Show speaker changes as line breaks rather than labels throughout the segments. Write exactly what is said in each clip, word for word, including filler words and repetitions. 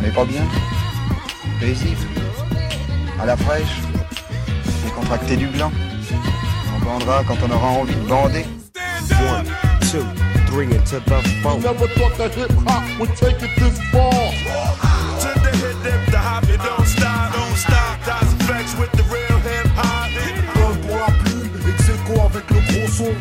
est pas bien, paisible, à la fraîche, décontracté du blanc. On bandera quand on aura envie de bander.
One, two, three into the phone.
Never thought that hip hop would take it this far.
To the hit dip, the hop, it don't stop, don't stop. That's flex with the real hip hop.
Donne pour la plume, ex-aequo avec le gros son.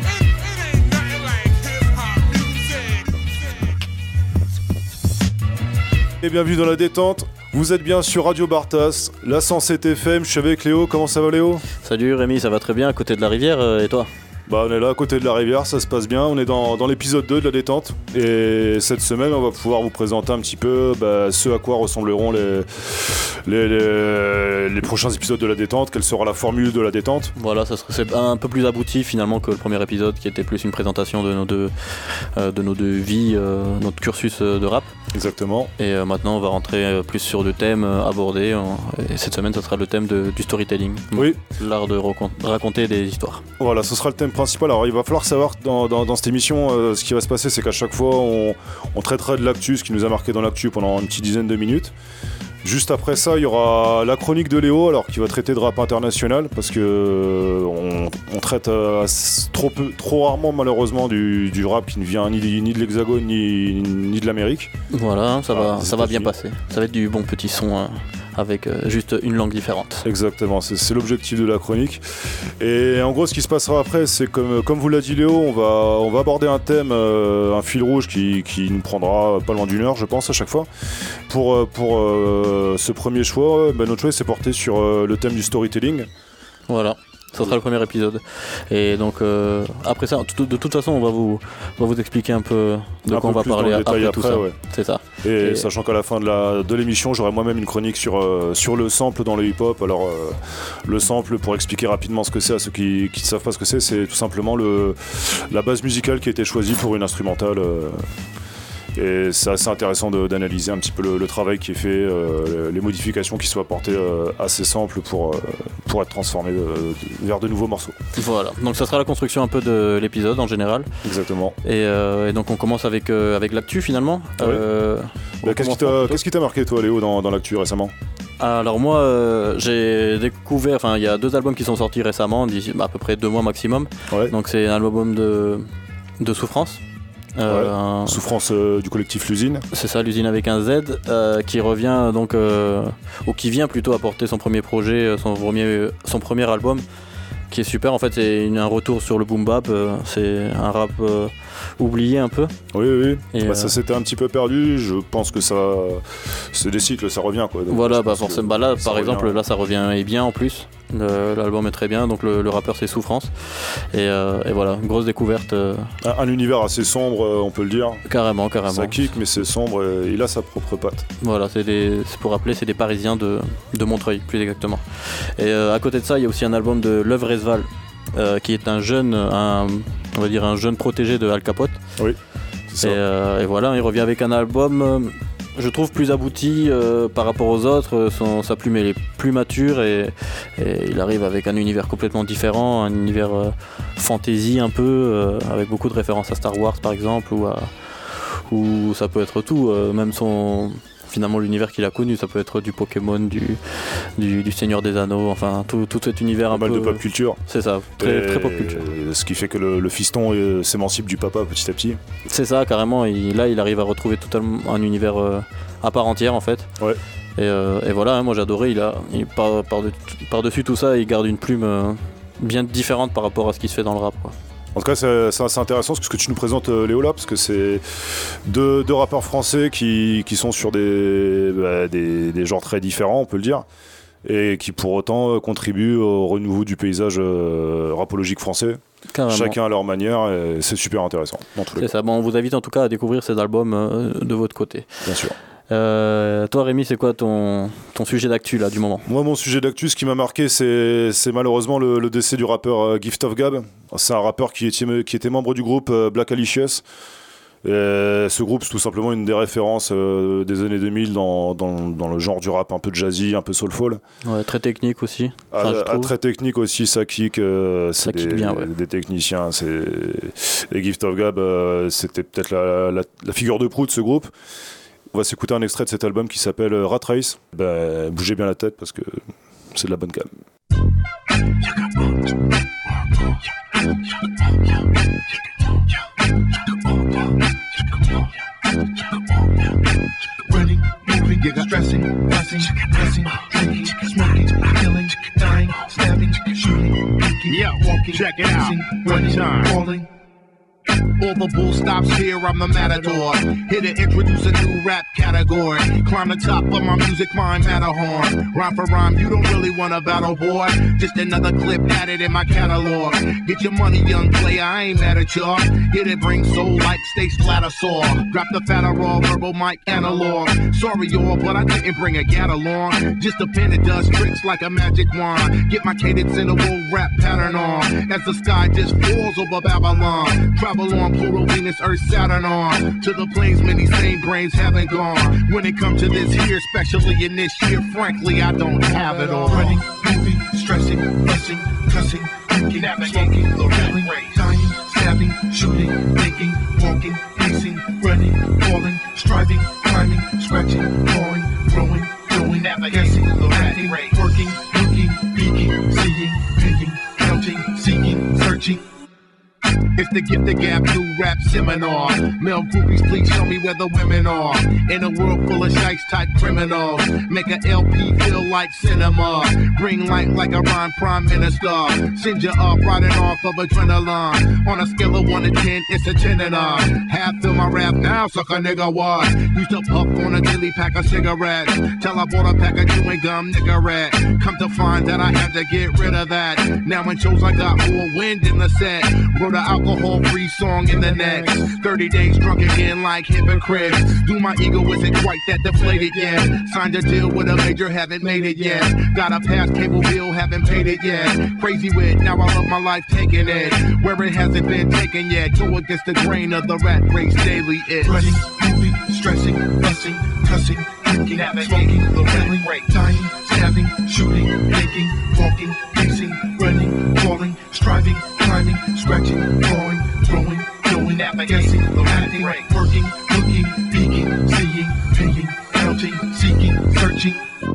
Et bienvenue dans la détente. Vous êtes bien sur Radio Bartas, la cent sept F M. Je suis avec Léo. Comment ça va, Léo ?
Salut Rémi, ça va très bien à côté de la rivière, euh, et toi ?
Bah on est là à côté de la rivière, ça se passe bien, on est dans, dans l'épisode deux de la détente et cette semaine on va pouvoir vous présenter un petit peu bah, ce à quoi ressembleront les, les, les, les prochains épisodes de la détente, quelle sera la formule de la détente.
Voilà, ça serait c'est un peu plus abouti finalement que le premier épisode qui était plus une présentation de nos deux, euh, de nos deux vies, euh, notre cursus de rap.
Exactement.
Et euh, maintenant on va rentrer plus sur le thème abordé, euh, et cette semaine ça sera le thème de, du storytelling.
Oui.
L'art de racon- raconter des histoires.
Voilà, ce sera le thème principal. Alors il va falloir savoir dans, dans, dans cette émission, euh, ce qui va se passer, c'est qu'à chaque fois on, on traitera de l'actu, ce qui nous a marqué dans l'actu pendant une petite dizaine de minutes. Juste après ça, il y aura la chronique de Léo, alors qui va traiter de rap international, parce que euh, on, on traite euh, trop, peu, trop rarement malheureusement du, du rap qui ne vient ni, ni de l'Hexagone ni, ni de l'Amérique.
Voilà, ça,
Ah,
va, ça va bien passer. Ça va être du bon petit son hein, avec euh, juste une langue différente.
Exactement, c'est, c'est l'objectif de la chronique. Et en gros, ce qui se passera après, c'est comme, comme vous l'a dit Léo, on va, on va aborder un thème, euh, un fil rouge qui, qui nous prendra pas loin d'une heure, je pense, à chaque fois. Pour, pour euh, ce premier choix, ben, notre choix s'est porté sur euh, le thème du storytelling.
Voilà. Ça sera le premier épisode. Et donc euh, après ça, de, de toute façon, on va vous, on va vous expliquer un peu de
un
quoi on
peu
va parler après,
après
tout ça.
Ouais.
C'est ça.
Et,
Et
sachant qu'à la fin de, la, de l'émission, j'aurai moi-même une chronique sur, euh, sur le sample dans le hip-hop. Alors euh, le sample, pour expliquer rapidement ce que c'est à ceux qui ne savent pas ce que c'est, c'est tout simplement le, la base musicale qui a été choisie pour une instrumentale. Euh, Et c'est assez intéressant de, d'analyser un petit peu le, le travail qui est fait, euh, les modifications qui sont apportées euh, à ces samples pour, euh, pour être transformés de, de, vers de nouveaux morceaux.
Voilà, donc ça sera la construction un peu de l'épisode en général.
Exactement.
Et, euh, et donc on commence avec, euh, avec l'actu finalement.
Ah oui.
euh,
bah, qu'est-ce, qui t'a, qu'est-ce qui t'a marqué toi Léo dans, dans l'actu récemment ?
Alors moi euh, j'ai découvert, enfin il y a deux albums qui sont sortis récemment, d'ici à peu près deux mois maximum.
Ouais.
Donc c'est un album de, de Souffrance. Euh,
ouais.
un...
Souffrance euh, du collectif L'Usine.
C'est ça, L'Usine avec un Z, euh, qui revient donc, euh, ou qui vient plutôt apporter son premier projet, son premier, son premier album, qui est super. En fait, c'est une, un retour sur le boom bap. Euh, c'est un rap euh, oublié un peu.
Oui, oui.
Et
bah,
euh...
ça s'était un petit peu perdu. Je pense que ça, c'est des cycles, ça revient quoi. Donc,
voilà, bah forcément. Bah là, par
revient,
exemple,
ouais.
là, ça revient et bien en plus. Le, l'album est très bien, donc le, le rappeur c'est Souffrance. Et, euh, et voilà, grosse découverte. Euh...
Un, un univers assez sombre, on peut le dire.
Carrément, carrément.
Ça kick, mais c'est sombre et il a sa propre patte.
Voilà, c'est, des, c'est pour rappeler, c'est des Parisiens de, de Montreuil, plus exactement. Et euh, à côté de ça, il y a aussi un album de Leuve Resval, euh, qui est un jeune, un, on va dire un jeune protégé de Al Capote.
Oui, c'est ça.
Et, euh, et voilà, il revient avec un album. Euh, je trouve plus abouti euh, par rapport aux autres, son, sa plume elle est plus mature et, et il arrive avec un univers complètement différent, un univers euh, fantasy un peu, euh, avec beaucoup de références à Star Wars par exemple, ou, à, ou ça peut être tout, euh, même son... Finalement, l'univers qu'il a connu, ça peut être du Pokémon, du, du, du Seigneur des Anneaux, enfin tout, tout cet univers
un
un
peu...
peu...
de pop culture.
C'est ça, très,
et
très pop culture.
Ce qui fait que le, le fiston euh, s'émancipe du papa petit à petit.
C'est ça, carrément. Il, là, il arrive à retrouver totalement un univers euh, à part entière, en fait.
Ouais.
Et, euh, et voilà, hein, moi j'ai adoré. Il a, il, par, par, de, par-dessus tout ça, il garde une plume euh, bien différente par rapport à ce qui se fait dans le rap, quoi.
En tout cas, c'est, c'est assez intéressant ce que tu nous présentes, Léo, là, parce que c'est deux, deux rappeurs français qui, qui sont sur des, bah, des, des genres très différents, on peut le dire, et qui pour autant contribuent au renouveau du paysage euh, rapologique français.
Carrément.
Chacun à leur manière, et c'est super intéressant. Dans tous les
c'est
cas.
ça, bon, on vous invite en tout cas à découvrir ces albums euh, de votre côté.
Bien sûr.
Euh, toi Rémi, c'est quoi ton, ton sujet d'actu là du moment ?
Moi, mon sujet d'actu, ce qui m'a marqué, c'est, c'est malheureusement le, le décès du rappeur euh, Gift of Gab. C'est un rappeur qui était, qui était membre du groupe euh, Black Alicious. Et ce groupe, c'est tout simplement une des références euh, des années deux mille dans, dans, dans le genre du rap un peu jazzy, un peu soulful.
Ouais, très technique aussi. Enfin,
à, à très technique aussi, ça kick. Euh, c'est
ça
des,
kick bien, ouais.
des techniciens. C'est... Et Gift of Gab, euh, c'était peut-être la, la, la figure de proue de ce groupe. On va s'écouter un extrait de cet album qui s'appelle Rat Race. Ben, bougez bien la tête parce que c'est de la bonne gamme.
Running, moving, stressing, fussing, pressing, drinking, smoking, killing, dying, stabbing, shooting, thinking,
yeah,
walking,
check it out.
running,
Time.
falling.
All the bull stops here, I'm the matador. Here to introduce a new rap category. Climb the top of my music, my Matterhorn. Rhyme for rhyme, you don't really want a battle, boy. Just another clip added in my catalog. Get your money, young player, I ain't mad at y'all. Here to bring soul like stay splatter saw. Drop the fatter raw, verbal mic analog. Sorry y'all, but I didn't bring a gat along. Just a pen that does tricks like a magic wand. Get my cadence in a wool rap pattern on. As the sky just falls over Babylon. Travel on Pluto, Venus, Earth, Saturn on to the planes many same brains haven't gone. When it comes to this here, especially in this year, frankly, I don't have it all.
Running, moving, stressing, fussing, cussing, thinking, smoking, killing, dying, stabbing, shooting, thinking, walking, pacing, running, falling, striving, climbing, scratching, clawing, growing, going, guessing, acting, working, looking, peeking, seeing, picking, counting, seeking, searching.
It's the Gift of Gab new rap seminar. Male groupies, please show me where the women are. In a world full of shites type criminals. Make a L P feel like cinema. Bring light like a rhyme prime minister. Send you up riding off of adrenaline. On a scale of one to ten, it's a ten and a. Half fill my rap now, suck a nigga what? Used to puff on a daily pack of cigarettes. Till I bought a pack of chewing gum, nigga rat. Come to find that I had to get rid of that. Now in shows I got more wind in the set. Wrote an alcohol-free song in the next thirty days drunk again like hypocrites. Do my ego isn't quite that deflated yet. Signed a deal with a major, haven't made it yet. Got a past cable bill, haven't paid it yet. Crazy with, now I love my life taking it. Where it hasn't been taken yet. Go against the grain of the rat race daily is.
Running, moving, stressing, fussing, cussing, thinking, smoking, killing, dying, stabbing, shooting, thinking, walking, pacing, running, falling, striving, climbing, scratching, clawing, growing, going, guessing, acting, working, looking, peeking, seeing, paying, counting, seeking, searching.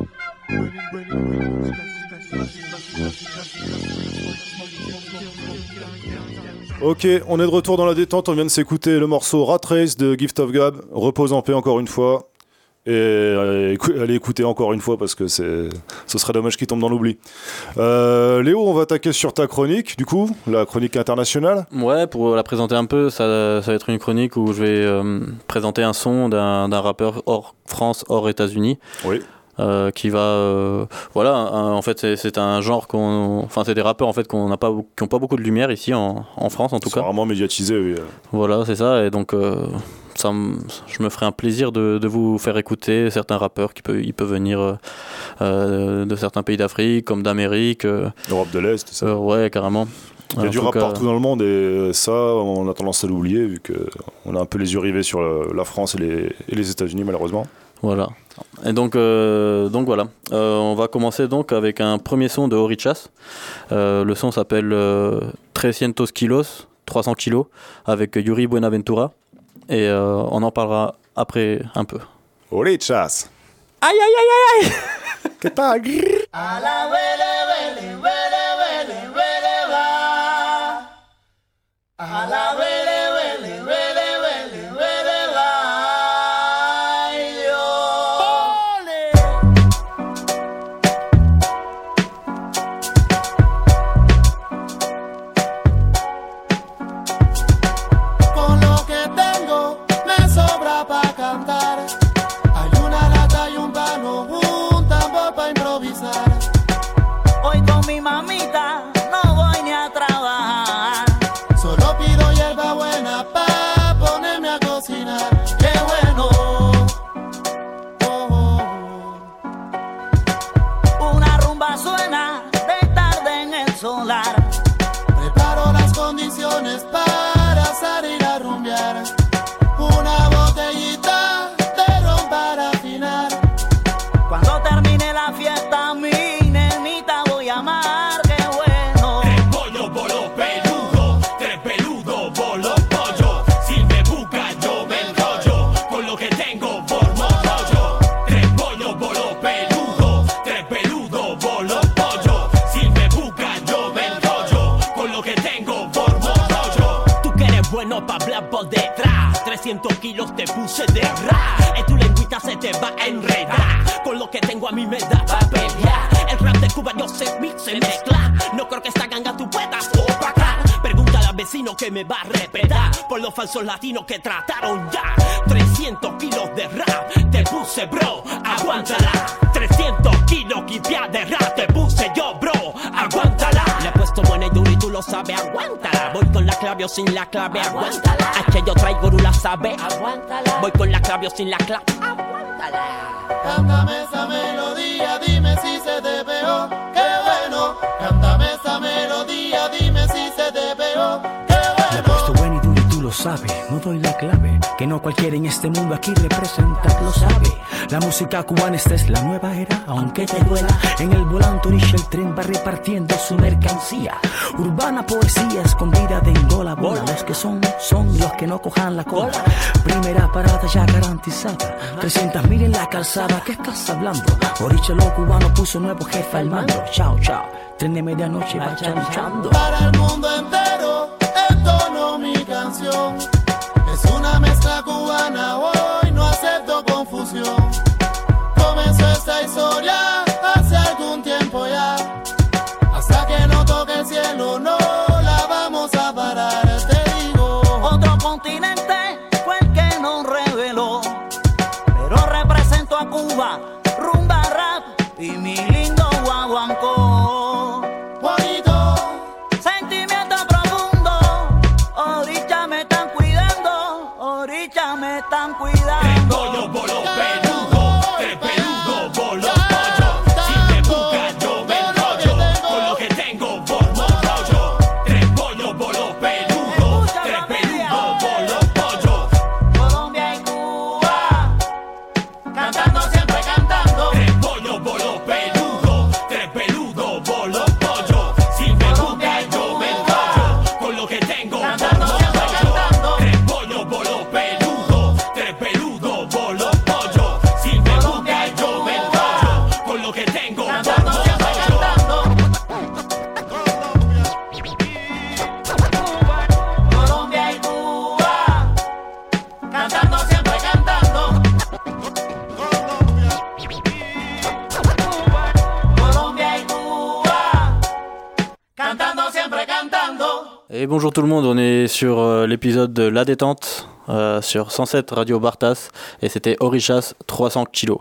Ok, on est de retour dans la détente, on vient de s'écouter le morceau Rat Race de Gift of Gab. Repose en paix encore une fois. Et euh, allez écouter encore une fois parce que c'est, ce serait dommage qu'il tombe dans l'oubli. Euh, Léo, on va attaquer sur ta chronique, du coup, la chronique internationale.
Ouais, pour la présenter un peu, ça, ça va être une chronique où je vais euh, présenter un son d'un, d'un rappeur hors France, hors États-Unis.
Oui.
Euh, qui va, euh, voilà, un, en fait, c'est, c'est un genre qu'on, enfin, c'est des rappeurs en fait qu'on n'a pas, qui ont pas beaucoup de lumière ici en, en France en tout cas.
C'est vraiment médiatisé, oui.
Voilà, c'est ça, et donc. Euh, Ça me, je me ferai un plaisir de, de vous faire écouter certains rappeurs qui peuvent, ils peuvent venir euh, de certains pays d'Afrique comme d'Amérique. Euh,
Europe de l'Est, ça.
Euh, ouais, carrément.
Il y a en du rap cas, partout dans le monde et ça, on a tendance à l'oublier vu qu'on a un peu les yeux rivés sur la France et les, et les États-Unis malheureusement.
Voilà. Et donc, euh, donc voilà. Euh, on va commencer donc avec un premier son de Orichas. Euh, le son s'appelle euh, trescientos kilos, trois cents kilos, avec Yuri Buenaventura. Et euh, on en parlera après un peu.
Orichas.
Aïe aïe aïe aïe aïe.
Que tal?
A la huele, huele, huele, huele, huele, va. A la huele, huele, huele, huele, huele, va.
Con lo que tengo me sobra pa' cantar. Hay una lata y un palo, un tambor pa' improvisar.
Hoy con mi mamita no voy ni a trabajar.
Solo pido hierba
te puse de rap. En tu lengüita se te va a enredar. Con lo que tengo a mí me da pa' pelear. El rap de Cuba yo sé mix, se mezcla. No creo que esta ganga tú puedas opacar. Pregúntale al vecino que me va a respetar por los falsos latinos que trataron ya. trescientos kilos de rap te puse, bro, aguántala. trescientos kilos quipia de rap te puse yo, bro, aguántala. Le he puesto buena y duro y tú lo sabes, aguántala. Voy con la clave o sin la clave, aguántala. Es que yo traigo, tú la sabes, aguántala. Voy con la clave o sin la clave, aguántala.
Cántame esa melodía, dime si se te pegó, qué bueno. Cántame esa melodía, dime si se te pegó, qué bueno.
Le he puesto bueno y duro y tú lo sabes, no doy la clave. Que no cualquiera en este mundo aquí representa, lo sabe. La música cubana, esta es la nueva era, aunque te duela. En el volante orilla el tren va repartiendo su mercancía. Urbana poesía escondida de Angola, bola. Los que son, son los que no cojan la cola. Primera parada ya garantizada, trescientos mil en la calzada. ¿Qué estás hablando? Orilla lo cubano puso nuevo jefe al mando. Chao, chao, tren de medianoche va chanchando.
Para el mundo entero, entono mi canción. Es una mezcla cubana, hoy no acepto confusión. Comenzó esta historia hace algún tiempo ya. Hasta que no toque el cielo, no la vamos a parar, te digo.
Otro continente fue el que nos reveló, pero represento a Cuba, rumba rap y mi lindo guaguancó.
Bonito,
sentimiento profundo, ahorita me están cuidando, ahorita me están cuidando.
Tres pollos bolo peludo, tres peludo bolo pollo. Si me buscas yo me enrollo, con lo que tengo formo rollo. Tres pollos bolo peludo, tres peludo bolo pollo.
Colombia y Cuba,
cantando siempre cantando.
Tres pollos bolo peludo, tres peludo bolo pollo. Si me buscas yo me enrollo, con lo que tengo formo rollo. Tres pollos bolo peludo, tres peludo bolo pollo. Si me buscas yo me enrollo, con lo que tengo formo rollo.
Colombia y Cuba,
Cantando siempre cantando.
Colombia y Cuba,
Cantando siempre cantando.
Et bonjour tout le monde, on est sur euh, l'épisode de La Détente euh, sur cent sept Radio Bartas et c'était Orishas trois cents kilos.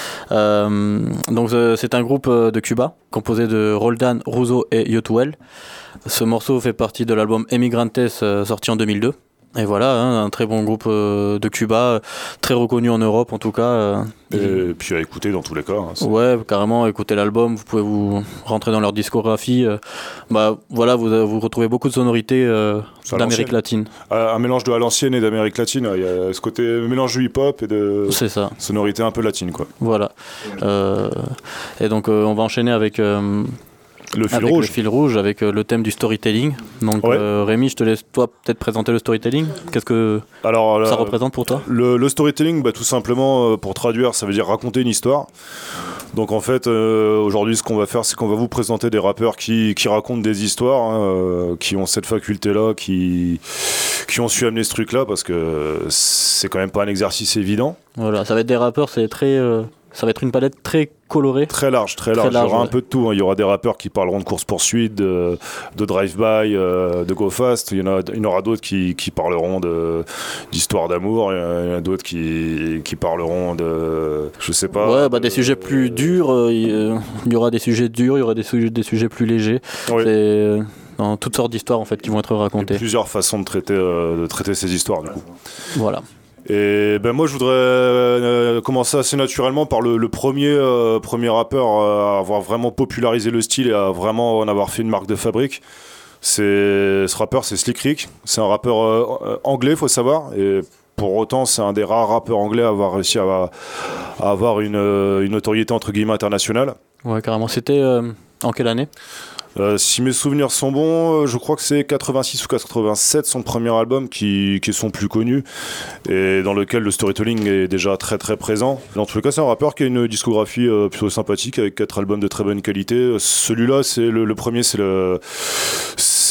Euh, donc euh, c'est un groupe euh, de Cuba composé de Roldan, Russo et Yotuel. Ce morceau fait partie de l'album Emigrantes euh, sorti en deux mille deux. Et voilà, hein, un très bon groupe euh, de Cuba, euh, très reconnu en Europe en tout cas. Euh,
Et puis à écouter dans tous les cas. Hein, c'est-
Ouais, carrément, écoutez l'album, vous pouvez vous rentrer dans leur discographie. euh, bah voilà, vous, vous retrouvez beaucoup de sonorités euh,
C'est à
d'Amérique
l'ancienne.
latine.
Un mélange de à l'ancienne et d'Amérique latine. Il y a ce côté mélange du hip-hop et de
C'est ça.
sonorité un peu latine, quoi.
Voilà. Euh, et donc euh, on va enchaîner avec, euh,
Le fil
avec
rouge.
le fil rouge, avec euh, le thème du storytelling. Donc
Ouais.
euh, Rémi, je te laisse toi peut-être présenter le storytelling. Qu'est-ce que
Alors,
ça
euh,
représente pour toi?
Le, le storytelling, bah, tout simplement, euh, pour traduire, ça veut dire raconter une histoire. Donc en fait, euh, aujourd'hui, ce qu'on va faire, c'est qu'on va vous présenter des rappeurs qui, qui racontent des histoires, hein, euh, qui ont cette faculté-là, qui, qui ont su amener ce truc-là, parce que c'est quand même pas un exercice évident.
Voilà, ça va être des rappeurs, c'est très, euh, ça va être une palette très colorée.
Très large, très large.
Très large,
Il y aura
ouais.
un peu de tout, hein. Il y aura des rappeurs qui parleront de course-poursuite, de, de drive-by, euh, de go-fast. Il y en a, il y en aura d'autres qui, qui parleront de, d'histoire d'amour. Il y en a d'autres qui, qui parleront de, je sais pas.
Ouais, bah des sujets plus durs. euh, Il euh, il y aura des sujets durs, il y aura des sujets, des sujets plus légers.
Oui.
C'est euh, dans toutes sortes d'histoires en fait qui vont être racontées.
Plusieurs façons de traiter, euh, de traiter ces histoires, du coup.
Voilà.
Et ben moi je voudrais euh, commencer assez naturellement par le, le premier, euh, premier rappeur à avoir vraiment popularisé le style et à vraiment en avoir fait une marque de fabrique. C'est, ce rappeur c'est Slick Rick, c'est un rappeur euh, anglais, faut savoir, et pour autant c'est un des rares rappeurs anglais à avoir réussi à, à avoir une, une notoriété entre guillemets internationale.
Ouais, carrément. C'était euh, en quelle année?
Euh, si mes souvenirs sont bons, euh, je crois que c'est quatre-vingt-six ou quatre-vingt-sept, son premier album qui, qui est son plus connu et dans lequel le storytelling est déjà très très présent. Dans tous les cas, c'est un rappeur qui a une discographie euh, plutôt sympathique avec quatre albums de très bonne qualité. Celui-là, c'est le, le premier, c'est le, c'est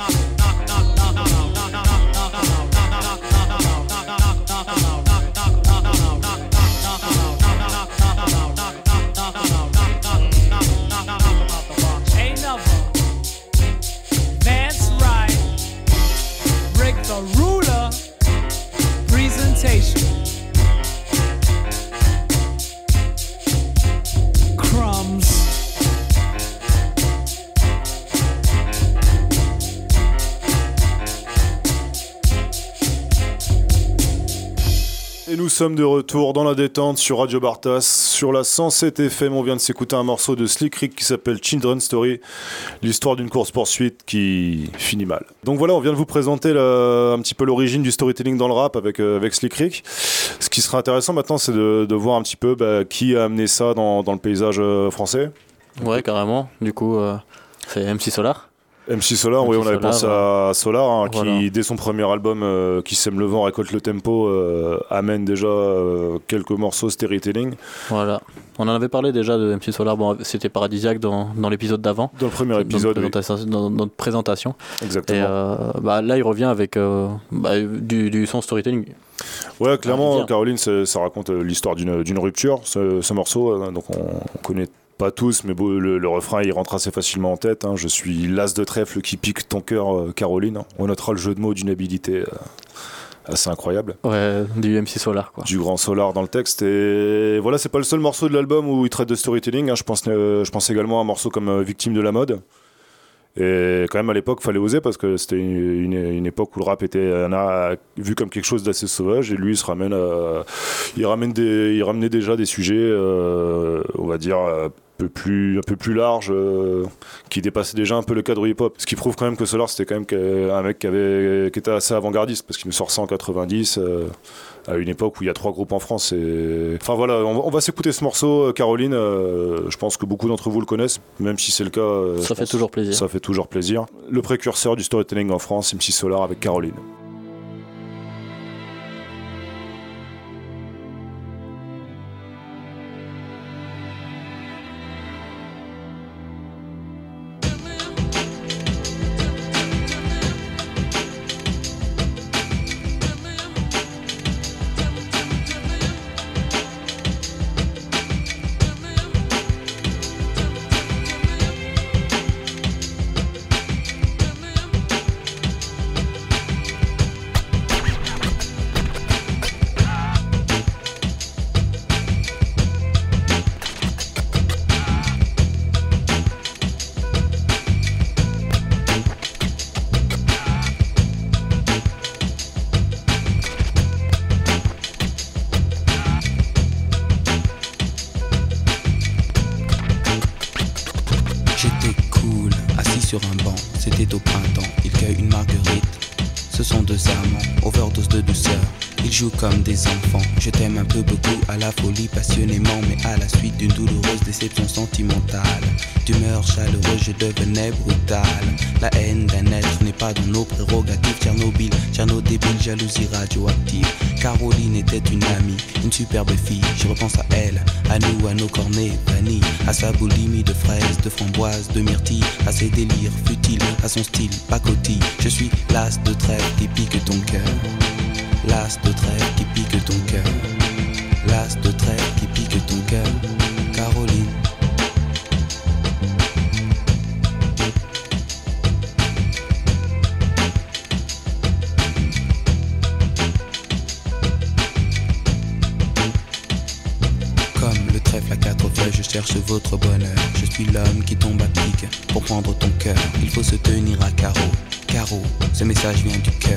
Et nous sommes de retour dans la détente sur Radio Bartas. Sur la cent sept F M, on vient de s'écouter un morceau de Slick Rick qui s'appelle Children's Story, l'histoire d'une course-poursuite qui finit mal. Donc voilà, on vient de vous présenter la, un petit peu l'origine du storytelling dans le rap avec, euh, avec Slick Rick. Ce qui sera intéressant maintenant, c'est de, de voir un petit peu bah, qui a amené ça dans, dans le paysage euh, français.
Ouais, carrément. Du coup, euh, c'est M C Solar.
M C Solar, M C oui, on avait Solar, pensé
ouais.
à Solar, hein,
Voilà.
qui, dès son premier album, euh, qui sème le vent, récolte le tempo, euh, amène déjà euh, quelques morceaux storytelling.
Voilà. On en avait parlé déjà de M C Solar, bon, c'était paradisiaque dans, dans l'épisode d'avant.
Dans le premier épisode,
dans notre présentation,
oui.
dans notre présentation.
Exactement.
Et euh, bah, là, il revient avec euh, bah, du, du son storytelling.
Ouais, clairement,
Ah,
Caroline, ça, ça raconte l'histoire d'une, d'une rupture, ce, ce morceau. Euh, donc on, on connaît pas tous, mais beau, le, le refrain il rentre assez facilement en tête. Hein. Je suis l'as de trèfle qui pique ton cœur, euh, Caroline. On notera le jeu de mots d'une habilité euh, assez incroyable.
Ouais, du M C Solar, quoi.
Du grand Solar dans le texte. Et voilà, c'est pas le seul morceau de l'album où il traite de storytelling. Hein. Je pense, euh, je pense également à un morceau comme euh, Victime de la mode. Et quand même à l'époque, fallait oser parce que c'était une, une, une époque où le rap était euh, vu comme quelque chose d'assez sauvage. Et lui, il se ramène, à, il ramène des, il ramenait déjà des sujets, euh, on va dire. Euh, Un peu plus, un peu plus large, euh, qui dépassait déjà un peu le cadre hip-hop. Ce qui prouve quand même que Solar, c'était quand même un mec qui, avait, qui était assez avant-gardiste, parce qu'il me sort ça en quatre-vingt-dix, euh, à une époque où il y a trois groupes en France. Et... Enfin voilà, on va, on va s'écouter ce morceau, Caroline. Euh, je pense que beaucoup d'entre vous le connaissent, même si c'est le cas. Euh,
ça fait toujours plaisir.
Ça fait toujours plaisir. Le précurseur du storytelling en France, M C Solar avec Caroline.
Sur un banc, c'était au printemps, il cueille une marguerite. Ce sont deux amants, overdose de douceur. Ils jouent comme des enfants. Je t'aime un peu beaucoup, à la folie passionnément, mais à la suite d'une douloureuse déception sentimentale. D'humeur chaleureuse, je devenais brutal. La haine d'un être n'est pas dans nos prérogatives. Tchernobyl, Tcherno débile, jalousie radioactive. Caroline était une amie, une superbe fille. Je repense à elle, à nous, à nos cornets vanille, à sa boulimie de fraises, de framboises, de myrtilles, à ses délires futiles, à son style pacotille. Je suis l'as de trêve qui pique ton cœur. L'as de trêve qui pique ton cœur. L'as de trêve qui pique ton cœur. Caroline. Comme le trèfle à quatre feuilles, je cherche votre bonheur. Je suis l'homme qui tombe à pic pour prendre ton cœur. Il faut se tenir à carreau. Carreau, ce message vient du cœur.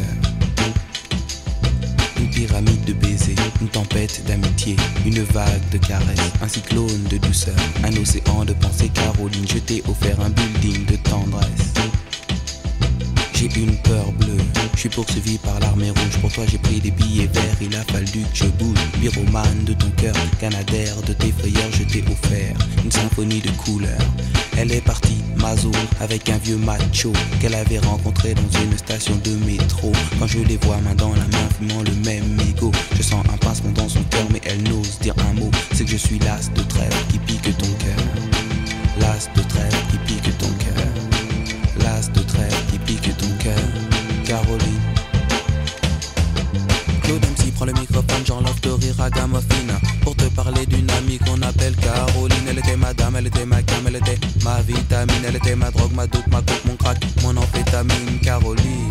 Une pyramide de baisers, une tempête d'amitié, une vague de caresses, un cyclone de douceur, un océan de pensée. Caroline, je t'ai offert un building de tendresse. J'ai une peur bleue, je suis poursuivi par l'armée rouge. Pour toi j'ai pris des billets verts, il a fallu que je bouge. Pyromane de ton cœur, canadaire de tes frayeurs, je t'ai offert une symphonie de couleurs. Elle est partie, Mazo, avec un vieux macho qu'elle avait rencontré dans une station de métro. Quand je les vois main dans la main, fumant le même mégot, je sens un pincement dans son cœur, mais elle n'ose dire un mot. C'est que je suis l'as de trêve qui pique ton cœur. L'as de trêve qui pique ton cœur. L'as de trêve qui pique ton cœur. Caroline. Claude M C prend le microphone, j'enlève de rire à Gamophine pour te parler d'une amie qu'on appelle Caroline. Elle était ma dame, elle était ma cam, elle était ma vitamine. Elle était ma drogue, ma dope, ma coke, mon crack, mon amphétamine. Caroline.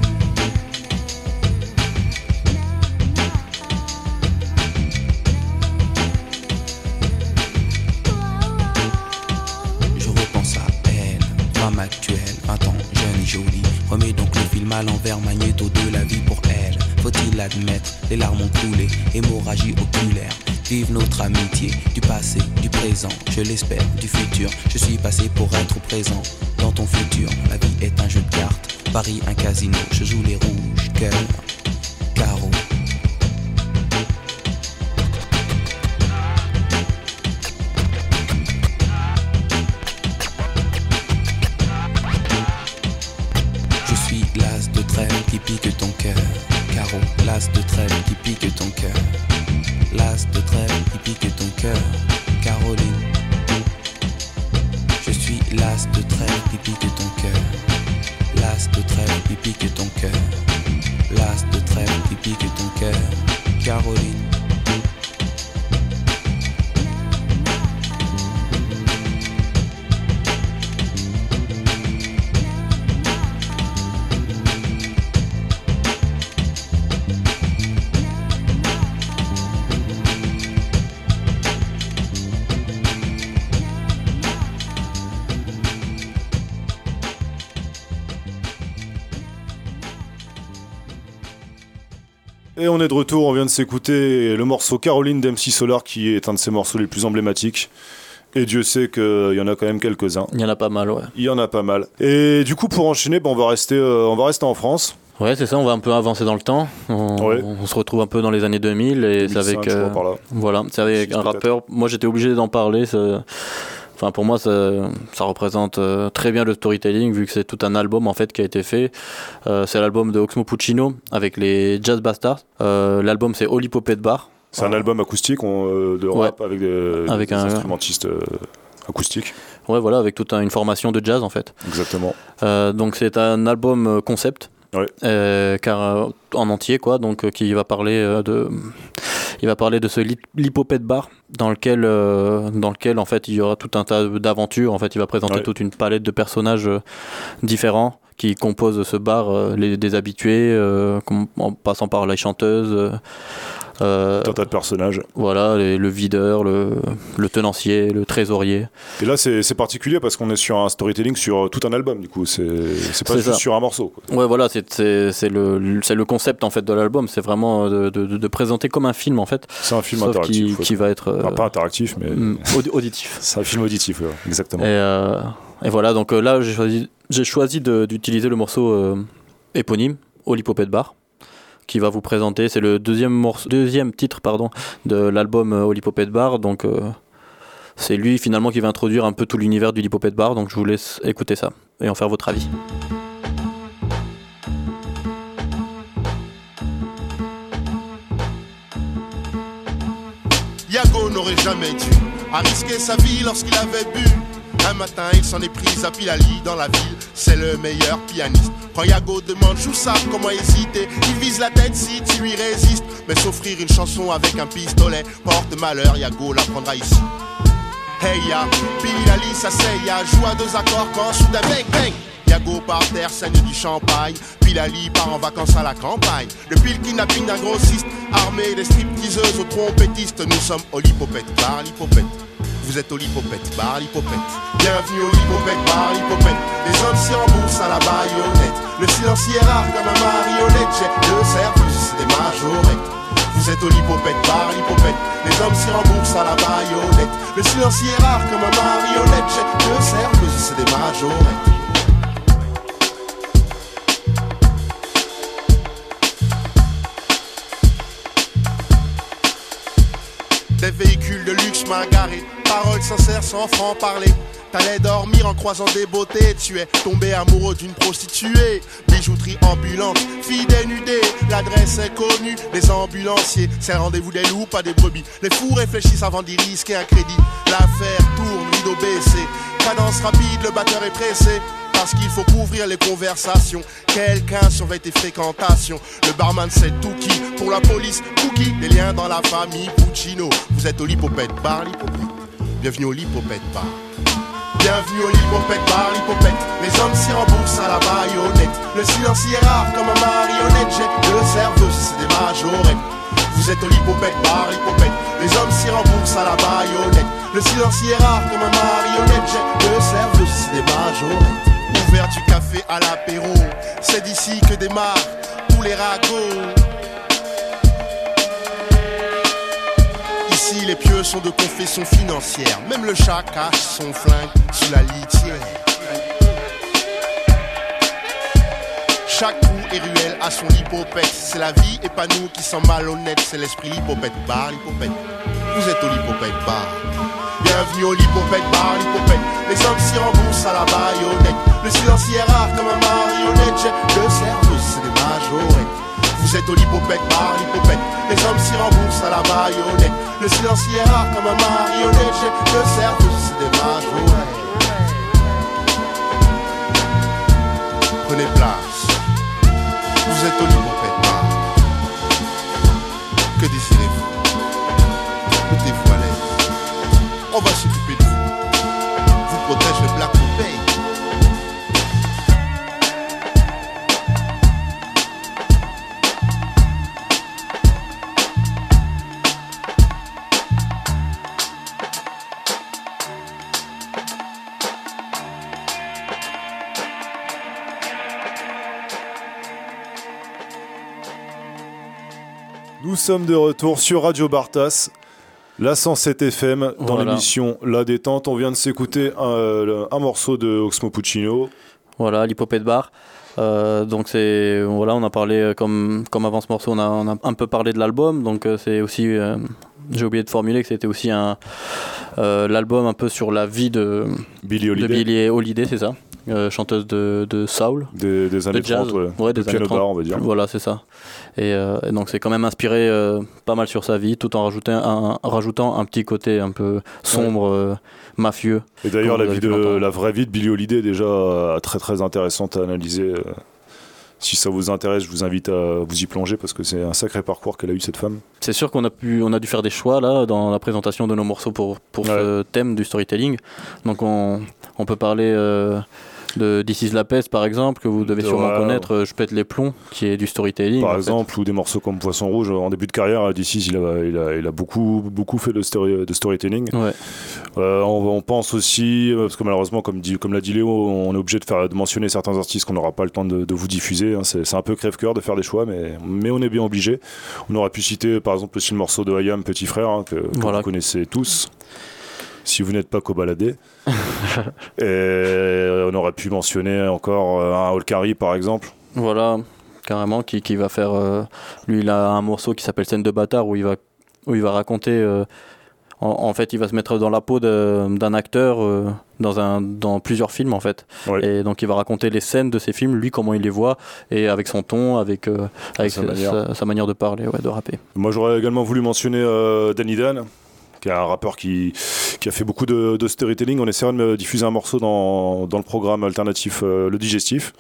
Je repense à elle, femme actuelle, vingt ans, jeune et jolie. Remets donc le film à l'envers, magnéto de la vie pour elle. faut-il l'admettre, les larmes ont coulé, hémorragie oculaire. Vive notre amitié, du passé, du présent, je l'espère, du futur. Je suis passé pour être présent dans ton futur. La vie est un jeu de cartes, Paris un casino. Je joue les rouges, cœur, carreau. Je suis l'as de trêve qui pique ton cœur, carreau. L'as de trêve qui pique ton cœur. L'as de trêve qui pique ton cœur, Caroline. Je suis l'as de trêve qui pique ton cœur. L'as de trêve qui pique ton cœur. L'as de trêve qui pique ton cœur, Caroline.
Et on est de retour, on vient de s'écouter le morceau Caroline d'M C Solar qui est un de ses morceaux les plus emblématiques. Et Dieu sait qu'il y en a quand même quelques-uns.
Il y en a pas mal, ouais.
Il y en a pas mal. Et du coup, pour enchaîner, bah, on, va rester, euh, on va rester en France.
Ouais, c'est ça, on va un peu avancer dans le temps. On,
ouais.
on se retrouve un peu dans les années deux mille et c'est avec, euh,
par là.
Voilà, c'est avec un rappeur. Moi, j'étais obligé d'en parler. Ça... Enfin, pour moi, ça, ça représente euh, très bien le storytelling vu que c'est tout un album en fait qui a été fait. Euh, c'est l'album de Oxmo Puccino avec les Jazz Bastards. Euh, l'album c'est All Hip Hop Bar.
C'est un album acoustique on, euh, de rap ouais. avec des, avec des un, instrumentistes euh, acoustiques.
Ouais, voilà, avec toute un, une formation de jazz en fait.
Exactement.
Euh, donc c'est un album concept.
Ouais.
Euh, car euh, en entier quoi, donc euh, qui va parler euh, de, il va parler de ce l'Hippopète Bar dans lequel, euh, dans lequel en fait il y aura tout un tas d'aventures. En fait, il va présenter ouais. toute une palette de personnages euh, différents qui composent ce bar, euh, les des habitués, euh, en passant par la chanteuse. Euh,
Euh, un tas de personnages.
Voilà, les, le videur, le, le tenancier, le trésorier.
Et là, c'est, c'est particulier parce qu'on est sur un storytelling sur tout un album, du coup. C'est, c'est pas c'est juste ça. Sur un morceau. Quoi.
Ouais, voilà, c'est, c'est, c'est, le, c'est le concept en fait de l'album. C'est vraiment de, de, de présenter comme un film en fait.
C'est un film interactif.
Qui, qui va être.
Enfin, pas interactif, mais.
Auditif.
C'est un film auditif, ouais, exactement.
Et, euh, et voilà, donc là, j'ai choisi, j'ai choisi de, d'utiliser le morceau euh, éponyme, All Hip Hop Bar, qui va vous présenter, c'est le deuxième, morceau, deuxième titre pardon, de l'album All Hip Hop Bar, donc euh, c'est lui finalement qui va introduire un peu tout l'univers du Hip Hop Bar, donc je vous laisse écouter ça et en faire votre avis.
Yago n'aurait jamais dû à risquer sa vie lorsqu'il avait bu. Un matin il s'en est pris à Pilali dans la ville, c'est le meilleur pianiste. Quand Yago demande Joussa comment hésiter, il vise la tête si tu lui résistes. Mais s'offrir une chanson avec un pistolet porte malheur, Yago l'apprendra ici. Hey ya, Pilali s'asseye, joue à deux accords quand soudain bang bang. Yago par terre saigne du champagne, Pilali part en vacances à la campagne. Depuis le kidnapping d'un grossiste, armé des stripteaseuses aux trompettistes, nous sommes au Hippopète Bar, l'Hippopète. Vous êtes au Hippopète Bar, l'Hippopète. Bienvenue au Hippopète Bar, l'Hippopète. Les hommes s'y remboursent à la baïonnette. Le silencieux est rare comme un marionnette. J'ai deux serveuses, c'est des majorettes. Vous êtes au Hippopète Bar, l'Hippopète. Les hommes s'y remboursent à la baïonnette. Le silencieux est rare comme un marionnette. J'ai deux serveuses, c'est des majorettes. Des véhicules de luxe mal garés, paroles sincères sans franc-parler. T'allais dormir en croisant des beautés, tu es tombé amoureux d'une prostituée. Bijouterie ambulante, fille dénudée, l'adresse est connue. Les ambulanciers, c'est le rendez-vous des loups, pas des brebis. Les fous réfléchissent avant d'y risquer un crédit. L'affaire tourne, rideau baissé, cadence rapide, le batteur est pressé. Parce qu'il faut couvrir les conversations. Quelqu'un surveille tes fréquentations. Le barman c'est Touki, pour la police Cookie. Des liens dans la famille Puccino. Vous êtes au Hippopète Bar, l'Hippopète. Bienvenue au Hippopète Bar. Bienvenue au Hippopète Bar, l'Hippopète. Les hommes s'y remboursent à la baïonnette. Le silence y est rare comme un marionnette. J'ai deux serveuses, c'est des majorettes. Vous êtes au Hippopète Bar, l'Hippopète. Les hommes s'y remboursent à la baïonnette. Le silence y est rare comme un marionnette. J'ai deux serveuses, c'est des majorettes. Ouvert du café à l'apéro, c'est d'ici que démarrent tous les ragots. Ici les pieux sont de confession financière. Même le chat cache son flingue sous la litière. Chaque trou et ruelle a son lipopette. C'est la vie et pas nous qui sommes malhonnêtes. C'est l'esprit lipopette bar, lipopette. Vous êtes au lipopette bar. Bienvenue au lipopette bar, lipopette. Les hommes s'y remboursent à la baïonnette. Le silence y est rare comme un marionnette. J'ai le cerveau, c'est des majorettes. Vous êtes au lipopette bar, lipopette. Les hommes s'y remboursent à la baïonnette. Le silence y est rare comme un marionnette. J'ai le cerveau, c'est des majorettes. Prenez place. Vous êtes au lipopette bar. Que désirez-vous? Mettez-vous à l'aise. On va s'occuper de vous. Vous protège le Black Popeye.
Nous sommes de retour sur Radio Bartas, la cent sept F M, dans
Voilà.
l'émission La Détente. On vient de s'écouter un, un morceau de Oxmo Puccino.
Voilà, l'Hippopète Bar. Euh, donc c'est voilà, on a parlé euh, comme comme avant ce morceau, on a, on a un peu parlé de l'album. Donc euh, c'est aussi, euh, j'ai oublié de formuler que c'était aussi un euh, l'album un peu sur la vie de
Billie Holiday.
de Billie Holiday, c'est ça. Euh, chanteuse de, de soul,
des, des années
de jazz,
trente, ouais.
ouais,
De
des années
piano
trente.
bar, on va dire.
Voilà, c'est ça. Et, euh, et donc c'est quand même inspiré euh, pas mal sur sa vie, tout en rajoutant un, en rajoutant un petit côté un peu sombre, ouais. euh, mafieux.
Et d'ailleurs, la,
vous
vie
avez pu
de,
l'entendre.
la vraie vie de Billie Holiday est déjà euh, très très intéressante à analyser. Euh, Si ça vous intéresse, je vous invite à vous y plonger parce que c'est un sacré parcours qu'elle a eu, cette femme.
C'est sûr qu'on a pu, on a dû faire des choix là dans la présentation de nos morceaux pour pour
Ouais.
ce thème du storytelling. Donc on on peut parler euh, de This is la peste par exemple, que vous devez sûrement
Ouais.
connaître, euh, Je pète les plombs, qui est du storytelling.
Par
en fait.
exemple, ou des morceaux comme Poisson Rouge. En début de carrière, D C, il a, il a, il a beaucoup, beaucoup fait de, story, de storytelling.
Ouais.
Euh, on, on pense aussi, parce que malheureusement, comme, dit, comme l'a dit Léo, on est obligé de, faire, de mentionner certains artistes qu'on n'aura pas le temps de, de vous diffuser. Hein. C'est, c'est un peu crève-cœur de faire des choix, mais, mais on est bien obligé. On aurait pu citer, par exemple, aussi le morceau de I Am, Petit Frère, hein, que, que
Voilà.
vous connaissez tous. Si vous n'êtes pas cobaladé. Et on aurait pu mentionner encore euh, un Olkari, par exemple.
Voilà, carrément, qui, qui va faire. euh, lui, il a un morceau qui s'appelle Scène de bâtard où il va, où il va raconter. euh, en, en fait, il va se mettre dans la peau de, d'un acteur euh, dans, un, dans plusieurs films, en fait.
Ouais.
Et donc, il va raconter les scènes de ces films, lui, comment il les voit, et avec son ton, avec, euh, avec
Sa
sa,
manière.
sa- sa manière de parler, ouais, de rapper.
Moi, j'aurais également voulu mentionner euh, Danny Dan, qui est un rappeur qui, qui a fait beaucoup de, de storytelling. On essaiera de me diffuser un morceau dans, dans le programme alternatif euh, Le Digestif.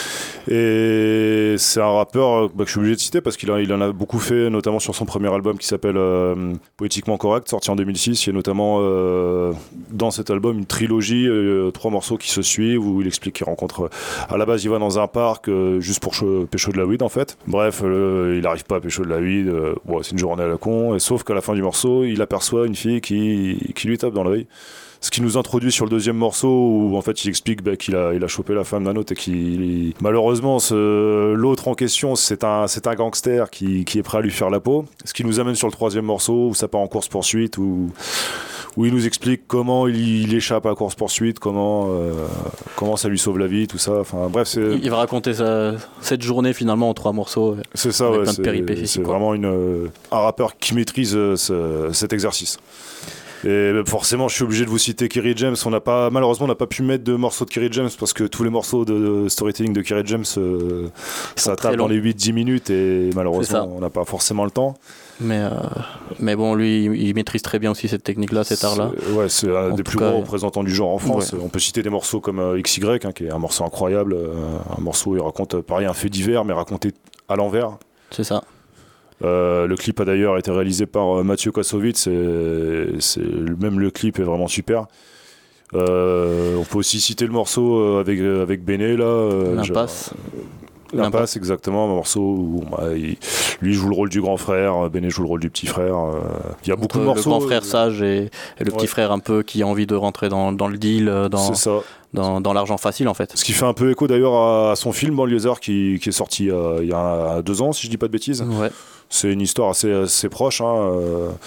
Et c'est un rappeur euh, bah, que je suis obligé de citer parce qu'il a, il en a beaucoup fait, notamment sur son premier album qui s'appelle euh, Poétiquement Correct, sorti en deux mille six. Il y a notamment euh, dans cet album une trilogie, euh, trois morceaux qui se suivent, où il explique qu'il rencontre... À la base, il va dans un parc euh, juste pour che- pécho de la weed, en fait. Bref, euh, il n'arrive pas à pécho de la weed. Euh, bon, c'est une journée à la con. Et sauf qu'à la fin du morceau, il aperçoit une fille qui, qui lui tape dans l'œil. Ce qui nous introduit sur le deuxième morceau où en fait il explique bah, qu'il a, il a chopé la femme d'un autre et qu'il malheureusement ce, l'autre en question c'est un, c'est un gangster qui, qui est prêt à lui faire la peau. Ce qui nous amène sur le troisième morceau où ça part en course poursuite où, où il nous explique comment il, il échappe à la course poursuite, comment, euh, comment ça lui sauve la vie, tout ça. Enfin bref, c'est,
Il, il va raconter sa, cette journée finalement en trois morceaux.
c'est ça,
avec
ouais,
plein de
c'est,
péripéties,
c'est
quoi.
vraiment une, euh, un rappeur qui maîtrise euh, ce, cet exercice. Et forcément, je suis obligé de vous citer Kerry James. On n'a pas, malheureusement, on n'a pas pu mettre de morceaux de Kerry James parce que tous les morceaux de storytelling de Kerry James, euh, ça
très
tape dans
longs.
les huit dix minutes et
C'est ça.
malheureusement, on n'a pas forcément le temps.
Mais, euh, mais bon, lui, il, il maîtrise très bien aussi cette technique-là, cet art-là.
C'est, ouais, c'est un
En
des
tout
plus
cas,
gros représentants du genre en France.
ouais.
On peut citer des morceaux comme euh, X Y, hein, qui est un morceau incroyable. euh, un morceau où il raconte, euh, pareil, un fait divers, mais raconté à l'envers.
C'est ça.
Euh, le clip a d'ailleurs été réalisé par euh, Mathieu Kassovitz et c'est, même le clip est vraiment super. Euh, on peut aussi citer le morceau euh, avec, avec Béné là. euh,
L'impasse.
genre, euh, L'impasse, exactement, un morceau où bah, il, lui joue le rôle du grand frère, Béné joue le rôle du petit frère. euh, Il y a beaucoup
Entre
de morceaux.
Le grand frère sage et, et le petit
Ouais.
frère un peu qui a envie de rentrer dans, dans le deal, euh, dans,
C'est ça.
dans, dans l'argent facile en fait.
Ce qui fait un peu écho d'ailleurs à, à son film Banlieusard qui, qui est sorti euh, il y a deux ans, si je dis pas de bêtises.
Ouais.
C'est une histoire assez, assez proche. Hein, euh,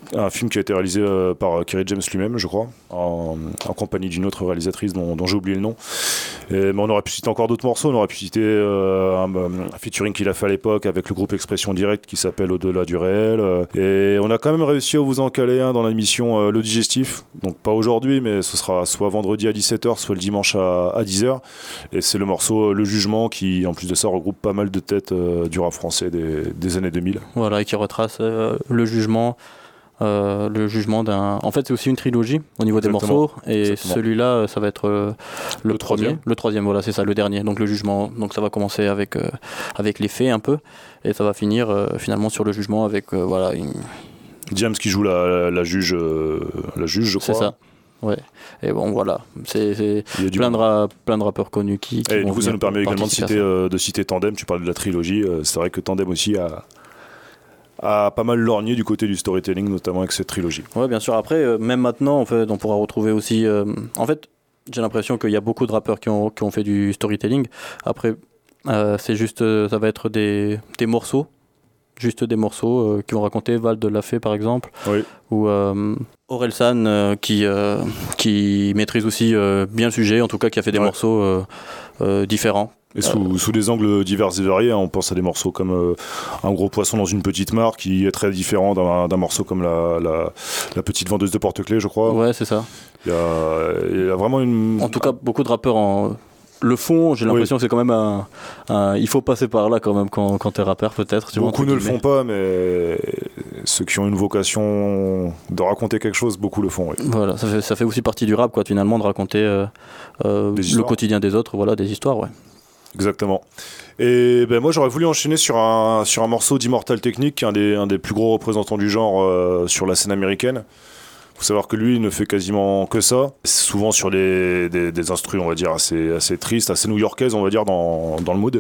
un film qui a été réalisé euh, par Kerry James lui-même, je crois, en, en compagnie d'une autre réalisatrice dont, dont j'ai oublié le nom. Et, mais on aurait pu citer encore d'autres morceaux, on aurait pu citer euh, un, un featuring qu'il a fait à l'époque avec le groupe Expression Directe qui s'appelle Au-delà du réel. Et on a quand même réussi à vous en caler un dans l'émission euh, Le Digestif, donc pas aujourd'hui, mais ce sera soit vendredi à dix-sept heures, soit le dimanche à, à dix heures. Et c'est le morceau Le Jugement qui, en plus de ça, regroupe pas mal de têtes euh, du rap français des, des années deux mille.
Voilà, et qui retrace euh, le jugement. Euh, le jugement d'un. En fait, c'est aussi une trilogie au niveau
Exactement.
des morceaux, et
Exactement.
celui-là, ça va être euh, le,
Le
premier,
troisième.
le troisième. Voilà, c'est ça, le dernier. Donc le jugement. Donc ça va commencer avec euh, avec les faits un peu, et ça va finir euh, finalement sur le jugement avec euh, voilà. Une...
James qui joue la, la, la juge, euh, la juge, je crois.
C'est ça. Ouais. Et bon, voilà. C'est, c'est plein, de ra- plein de rappeurs connus qui. qui
et
vont
du coup, ça
venir
nous permet également de
participer à
citer,
ça.
euh, de citer Tandem. Tu parles de la trilogie. Euh, c'est vrai que Tandem aussi a, a pas mal lorgné du côté du storytelling, notamment avec cette trilogie.
Ouais, bien sûr. Après, euh, même maintenant, en fait, on pourra retrouver aussi. Euh, en fait, j'ai l'impression qu'il y a beaucoup de rappeurs qui ont, qui ont fait du storytelling. Après, euh, c'est juste, euh, ça va être des, des morceaux, juste des morceaux euh, qui vont raconter. Val de l'a fait, par exemple.
Oui.
Ou euh, Orelsan euh, qui euh, qui maîtrise aussi euh, bien le sujet, en tout cas qui a fait des
Ouais.
morceaux euh, euh, différents.
Et sous, euh, sous des angles divers et variés, hein, on pense à des morceaux comme euh, Un gros poisson dans une petite mare, qui est très différent d'un, d'un morceau comme la, la, la petite vendeuse de porte-clés, je crois.
Ouais, c'est ça.
Il y a, il y a vraiment une...
En tout cas, beaucoup de rappeurs en... le font. J'ai l'impression
Oui.
que c'est quand même un, un- il faut passer par là quand même quand, quand t'es rappeur, peut-être. tu vois,
Beaucoup
entre
ne le
guillemets.
font pas, mais ceux qui ont une vocation de raconter quelque chose, beaucoup le font. Oui.
Voilà, ça fait, ça fait aussi partie du rap, quoi, finalement, de raconter euh, euh, le
histoires.
quotidien des autres, voilà, des histoires, ouais.
Exactement. Et ben moi j'aurais voulu enchaîner sur un, sur un morceau d'Immortal Technique, qui est un des, un des plus gros représentants du genre euh, sur la scène américaine. Faut savoir que lui il ne fait quasiment que ça, souvent sur les, des, des instrus on va dire assez, assez tristes, assez new-yorkaises on va dire dans, dans le mood.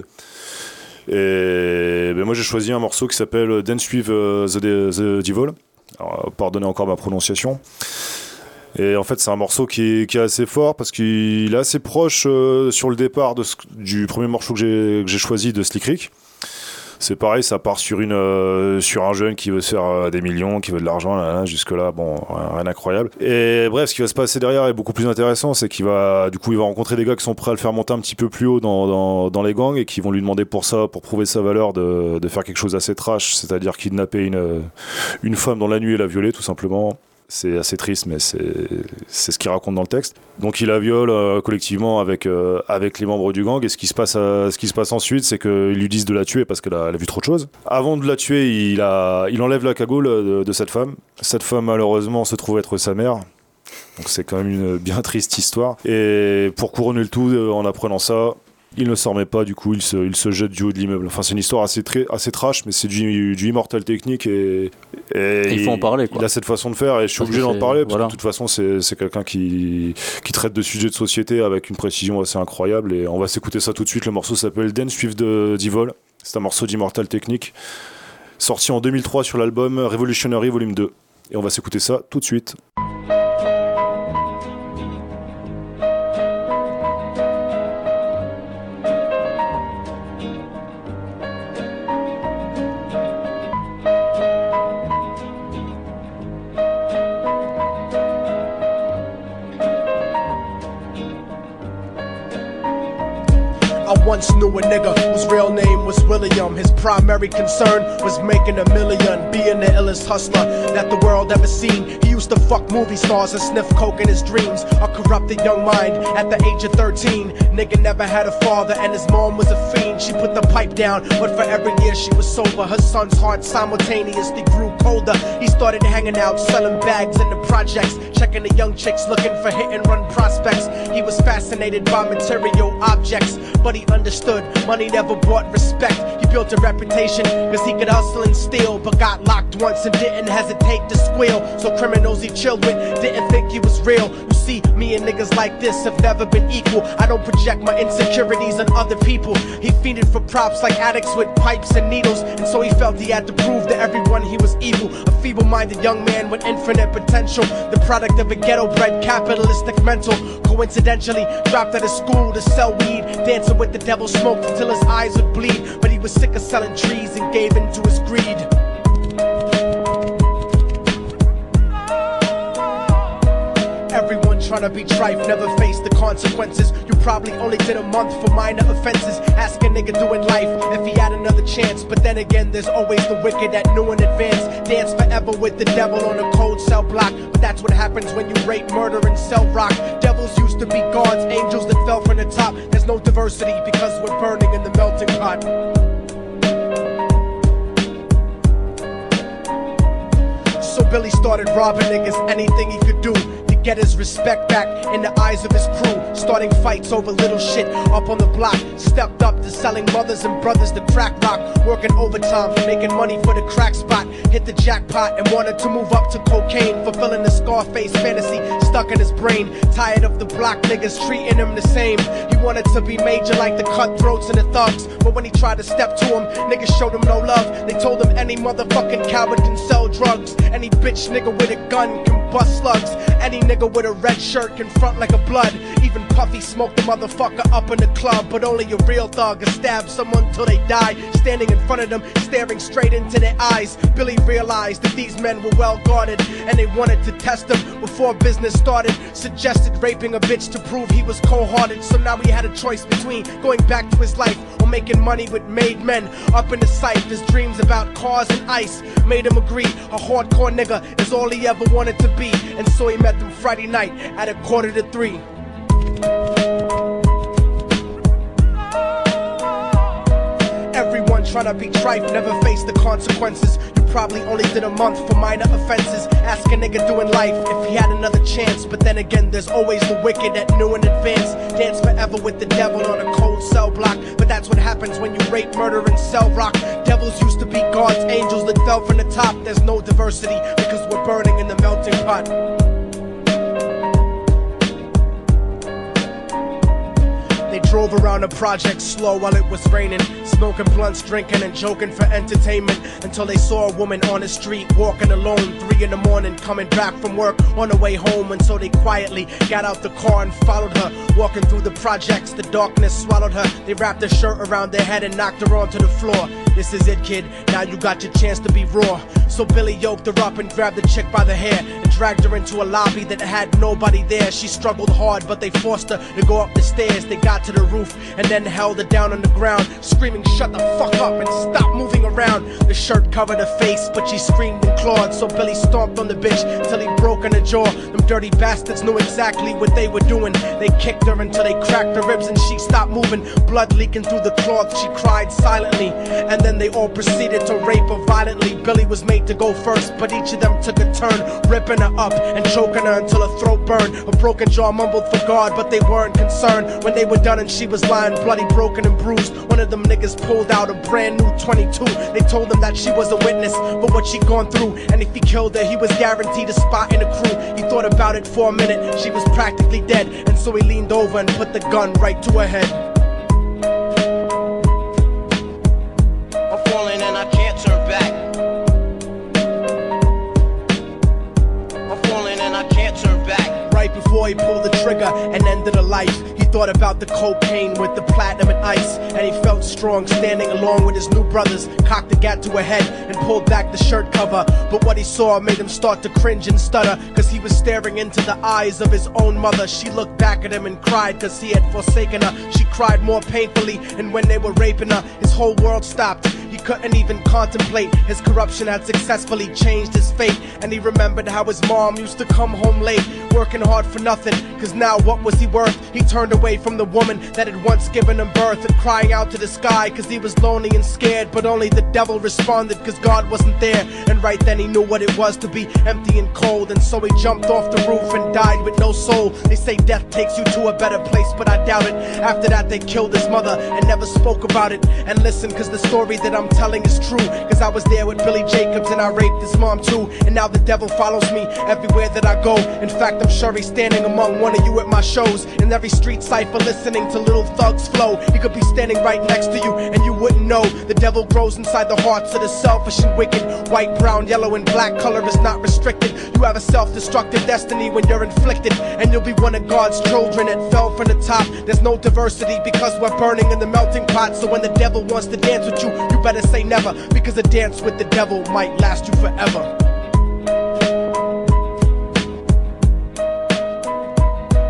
Et ben moi j'ai choisi un morceau qui s'appelle Dance with uh, the, the Devil. Alors, pardonnez encore ma prononciation. Et en fait, c'est un morceau qui est, qui est assez fort parce qu'il est assez proche euh, sur le départ de ce, du premier morceau que j'ai, que j'ai choisi de Slick Rick. C'est pareil, ça part sur, une, euh, sur un jeune qui veut se faire euh, des millions, qui veut de l'argent, là, là, jusque-là, bon, rien d'incroyable. Et bref, ce qui va se passer derrière est beaucoup plus intéressant, c'est qu'il va, du coup, il va rencontrer des gars qui sont prêts à le faire monter un petit peu plus haut dans, dans, dans les gangs et qui vont lui demander pour ça, pour prouver sa valeur, de, de faire quelque chose d'assez trash, c'est-à-dire kidnapper une, une femme dans la nuit et la violer, tout simplement. C'est assez triste, mais c'est, c'est ce qu'il raconte dans le texte. Donc il la viole euh, collectivement avec, euh, avec les membres du gang. Et ce qui se passe, euh, ce qui se passe ensuite, c'est qu'ils lui disent de la tuer parce qu'elle a, elle a vu trop de choses. Avant de la tuer, il, a, il enlève la cagoule de, de cette femme. Cette femme, malheureusement, se trouve être sa mère. Donc c'est quand même une bien triste histoire. Et pour couronner le tout, euh, en apprenant ça, il ne s'en remet pas, du coup il se, il se jette du haut de l'immeuble. Enfin c'est une histoire assez, très, assez trash, mais c'est du, du Immortal Technique et, et
il faut en parler, quoi.
Il a cette façon de faire et je suis
Parce
obligé
que
d'en
c'est-
parler parce
voilà.
que de toute façon c'est, c'est quelqu'un qui, qui traite de sujets de société avec une précision assez incroyable et on va s'écouter ça tout de suite. Le morceau s'appelle Dance with the Devil, c'est un morceau d'Immortal Technique sorti en deux mille trois sur l'album Revolutionary Volume deux et on va s'écouter ça tout de suite.
I once knew a nigga whose real name was William. His primary concern was making a million, being the illest hustler that the world ever seen. He used to fuck movie stars and sniff coke in his dreams. A corrupted young mind at the age of thirteen. Nigga never had a father and his mom was a fiend. She put the pipe down, but for every year she was sober, her son's heart simultaneously grew colder. He started hanging out, selling bags in the projects, checking the young chicks looking for hit and run prospects. He was fascinated by material objects, but he understood money never brought respect. He built a reputation cause he could hustle and steal, but got locked once and didn't hesitate to squeal. So criminals he chilled with didn't think he was real. You see, me and niggas like this have never been equal. I don't project my insecurities on other people. He fiended for props like addicts with pipes and needles, and so he felt he had to prove to everyone he was evil. A feeble-minded young man with infinite potential, the product of a ghetto-bred capitalistic mental. Coincidentally, dropped out of school to sell weed, dancing with the devil, smoked until his eyes would bleed. But he was sick of selling trees and gave in to his greed. tryna be trife, never face the consequences. You probably only did a month for minor offenses. Ask a nigga doing life if he had another chance. But then again, there's always the wicked that knew in advance. Dance forever with the devil on a cold cell block. But that's what happens when you rape, murder, and sell rock. Devils used to be gods, angels that fell from the top. There's no diversity because we're burning in the melting pot. So Billy started robbing niggas, anything he could do to get his respect back in the eyes of his crew. Starting fights over little shit up on the block. Stepped up to selling mothers and brothers to crack rock. Working overtime, making money for the crack spot. Hit the jackpot and wanted to move up to cocaine. Fulfilling the Scarface fantasy stuck in his brain. Tired of the block niggas treating him the same. He wanted to be major like the cutthroats and the thugs. But when he tried to step to him, niggas showed him no love. They told him any motherfucking coward can sell drugs. Any bitch nigga with a gun can bust slugs. Any nigga with a red shirt can front like a blood. Even Puffy smoked the motherfucker up in the club. But only a real thug can stab someone till they die. Standing in front of them, staring straight into their eyes. Billy realized that these men were well guarded, and they wanted to test him before business started. Suggested raping a bitch to prove he was cold-hearted. So now he had a choice between going back to his life or making money with made men. Up in the sight, his dreams about cars and ice made him agree a hardcore nigga is all he ever wanted to be. And so he met them Friday night at a quarter to three. Everyone tryna be trife, never face the consequences. You probably only did a month for minor offenses. Ask a nigga doing life if he had another chance. But then again, there's always the wicked that knew in advance. Dance forever with the devil on a cold cell block. But that's what happens when you rape, murder, and sell rock. Devils used to be gods, angels that fell from the top. There's no diversity because we're burning in the melting pot. They drove around the project slow while it was raining, smoking blunts, drinking and joking for entertainment, until they saw a woman on the street walking alone, three in the morning, coming back from work on her way home. And so they quietly got out the car and followed her, walking through the projects. The darkness swallowed her. They wrapped her shirt around their head and knocked her onto the floor. This is it, kid, now you got your chance to be raw. So Billy yoked her up and grabbed the chick by the hair and dragged her into a lobby that had nobody there. She struggled hard, but they forced her to go up the stairs. They got to the roof and then held her down on the ground, screaming, shut the fuck up and stop moving around. The shirt covered her face, but she screamed and clawed. So Billy stomped on the bitch till he broke in her jaw. Them dirty bastards knew exactly what they were doing. They kicked her until they cracked her ribs and she stopped moving. Blood leaking through the cloth, she cried silently. And then they all proceeded to rape her violently. Billy was made to go first, but each of them took a turn, ripping her up and choking her until her throat burned. Her broken jaw mumbled for God, but they weren't concerned. When they were done and she was lying bloody, broken and bruised, one of them niggas pulled out a brand new twenty-two. They told him that she was a witness for what she'd gone through, and if he killed her, he was guaranteed a spot in the crew. He thought about it for a minute, she was practically dead, and so he leaned over and put the gun right to her head.
I'm falling and I can't turn back. I'm falling and I can't turn back.
Right before he pulled the trigger and ended her life, he thought about the cocaine with the platinum and ice, and he felt strong standing along with his new brothers. Cocked the gat to her head and pulled back the shirt cover, but what he saw made him start to cringe and stutter, cause he was staring into the eyes of his own mother. She looked back at him and cried cause he had forsaken her. She cried more painfully, and when they were raping her, his whole world stopped. He couldn't even contemplate. His corruption had successfully changed his fate, and he remembered how his mom used to come home late, working hard for nothing, cause now what was he worth? He turned away from the woman that had once given him birth, and crying out to the sky cause he was lonely and scared, but only the devil responded cause God wasn't there. And right then he knew what it was to be empty and cold, and so he jumped off the roof and died with no soul. They say death takes you to a better place, but I doubt it. After that they killed his mother and never spoke about it. And listen, cause the story that I'm telling is true, cause I was there with Billy Jacobs and I raped his mom too. And now the devil follows me everywhere that I go. In fact, I'm sure he's standing among one of you at my shows, in every street cipher listening to Little Thug's flow. He could be standing right next to you and you wouldn't know. The devil grows inside the hearts of the selfish and wicked. White, brown, yellow, and black color is not restricted. You have a self-destructive destiny when you're inflicted, and you'll be one of God's children that fell from the top. There's no diversity because we're burning in the melting pot. So when the devil wants to dance with you, you better say never, because a dance with the devil might last you forever.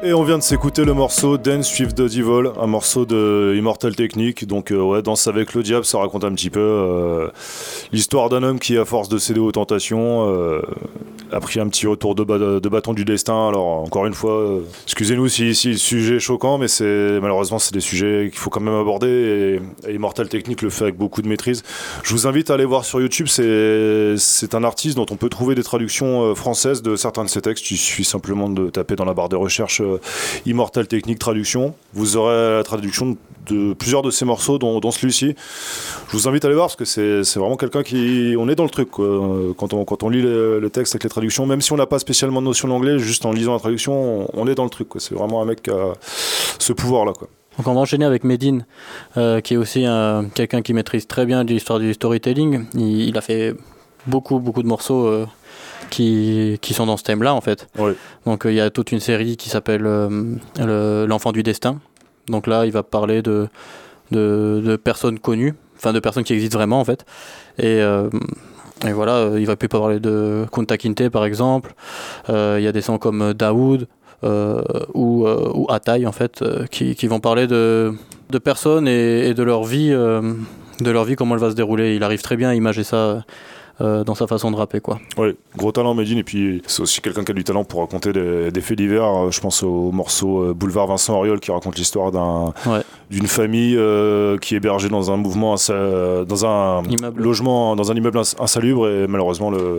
Et on vient de s'écouter le morceau Dance with the Devil, un morceau de Immortal Technique. Donc euh, ouais, Danse avec le diable, ça raconte un petit peu euh, l'histoire d'un homme qui, à force de céder aux tentations, euh, a pris un petit retour de, ba- de bâton du destin. Alors encore une fois, euh, excusez-nous si, si le sujet est choquant, mais c'est, malheureusement c'est des sujets qu'il faut quand même aborder, et, et Immortal Technique le fait avec beaucoup de maîtrise. Je vous invite à aller voir sur YouTube, c'est, c'est un artiste dont on peut trouver des traductions françaises de certains de ses textes. Il suffit simplement de taper dans la barre de recherche euh, Immortal Technique traduction. Vous aurez la traduction de plusieurs de ces morceaux, dont, dont celui-ci. Je vous invite à aller voir parce que c'est, c'est vraiment quelqu'un qui... On est dans le truc, quoi. Quand on, quand on lit le, le texte avec les traductions, même si on n'a pas spécialement de notion de l'anglais, juste en lisant la traduction, on, on est dans le truc, quoi. C'est vraiment un mec qui a ce pouvoir-là, quoi.
Donc on va enchaîner avec Medine, euh, qui est aussi un, quelqu'un qui maîtrise très bien l'histoire du storytelling. Il, il a fait beaucoup, beaucoup de morceaux... Euh, Qui, qui sont dans ce thème-là en fait.
Oui.
Donc il euh, y a toute une série qui s'appelle euh, le, L'Enfant du Destin. Donc là, il va parler de, de, de personnes connues, enfin de personnes qui existent vraiment en fait. Et, euh, et voilà, euh, il va plus parler de Kunta Kinte par exemple. Il euh, y a des sons comme Daoud euh, ou, euh, ou Ataï en fait, euh, qui, qui vont parler de, de personnes et, et de leur vie, euh, de leur vie, comment elle va se dérouler. Il arrive très bien à imager ça. Euh, dans sa façon de rapper, quoi.
Oui, gros talent Medine, et puis c'est aussi quelqu'un qui a du talent pour raconter des, des faits divers. Je pense au morceau Boulevard Vincent Auriol qui raconte l'histoire d'un, ouais. d'une famille euh, qui est hébergée dans un mouvement, insa- dans un immeuble. logement, dans un immeuble ins- insalubre, et malheureusement le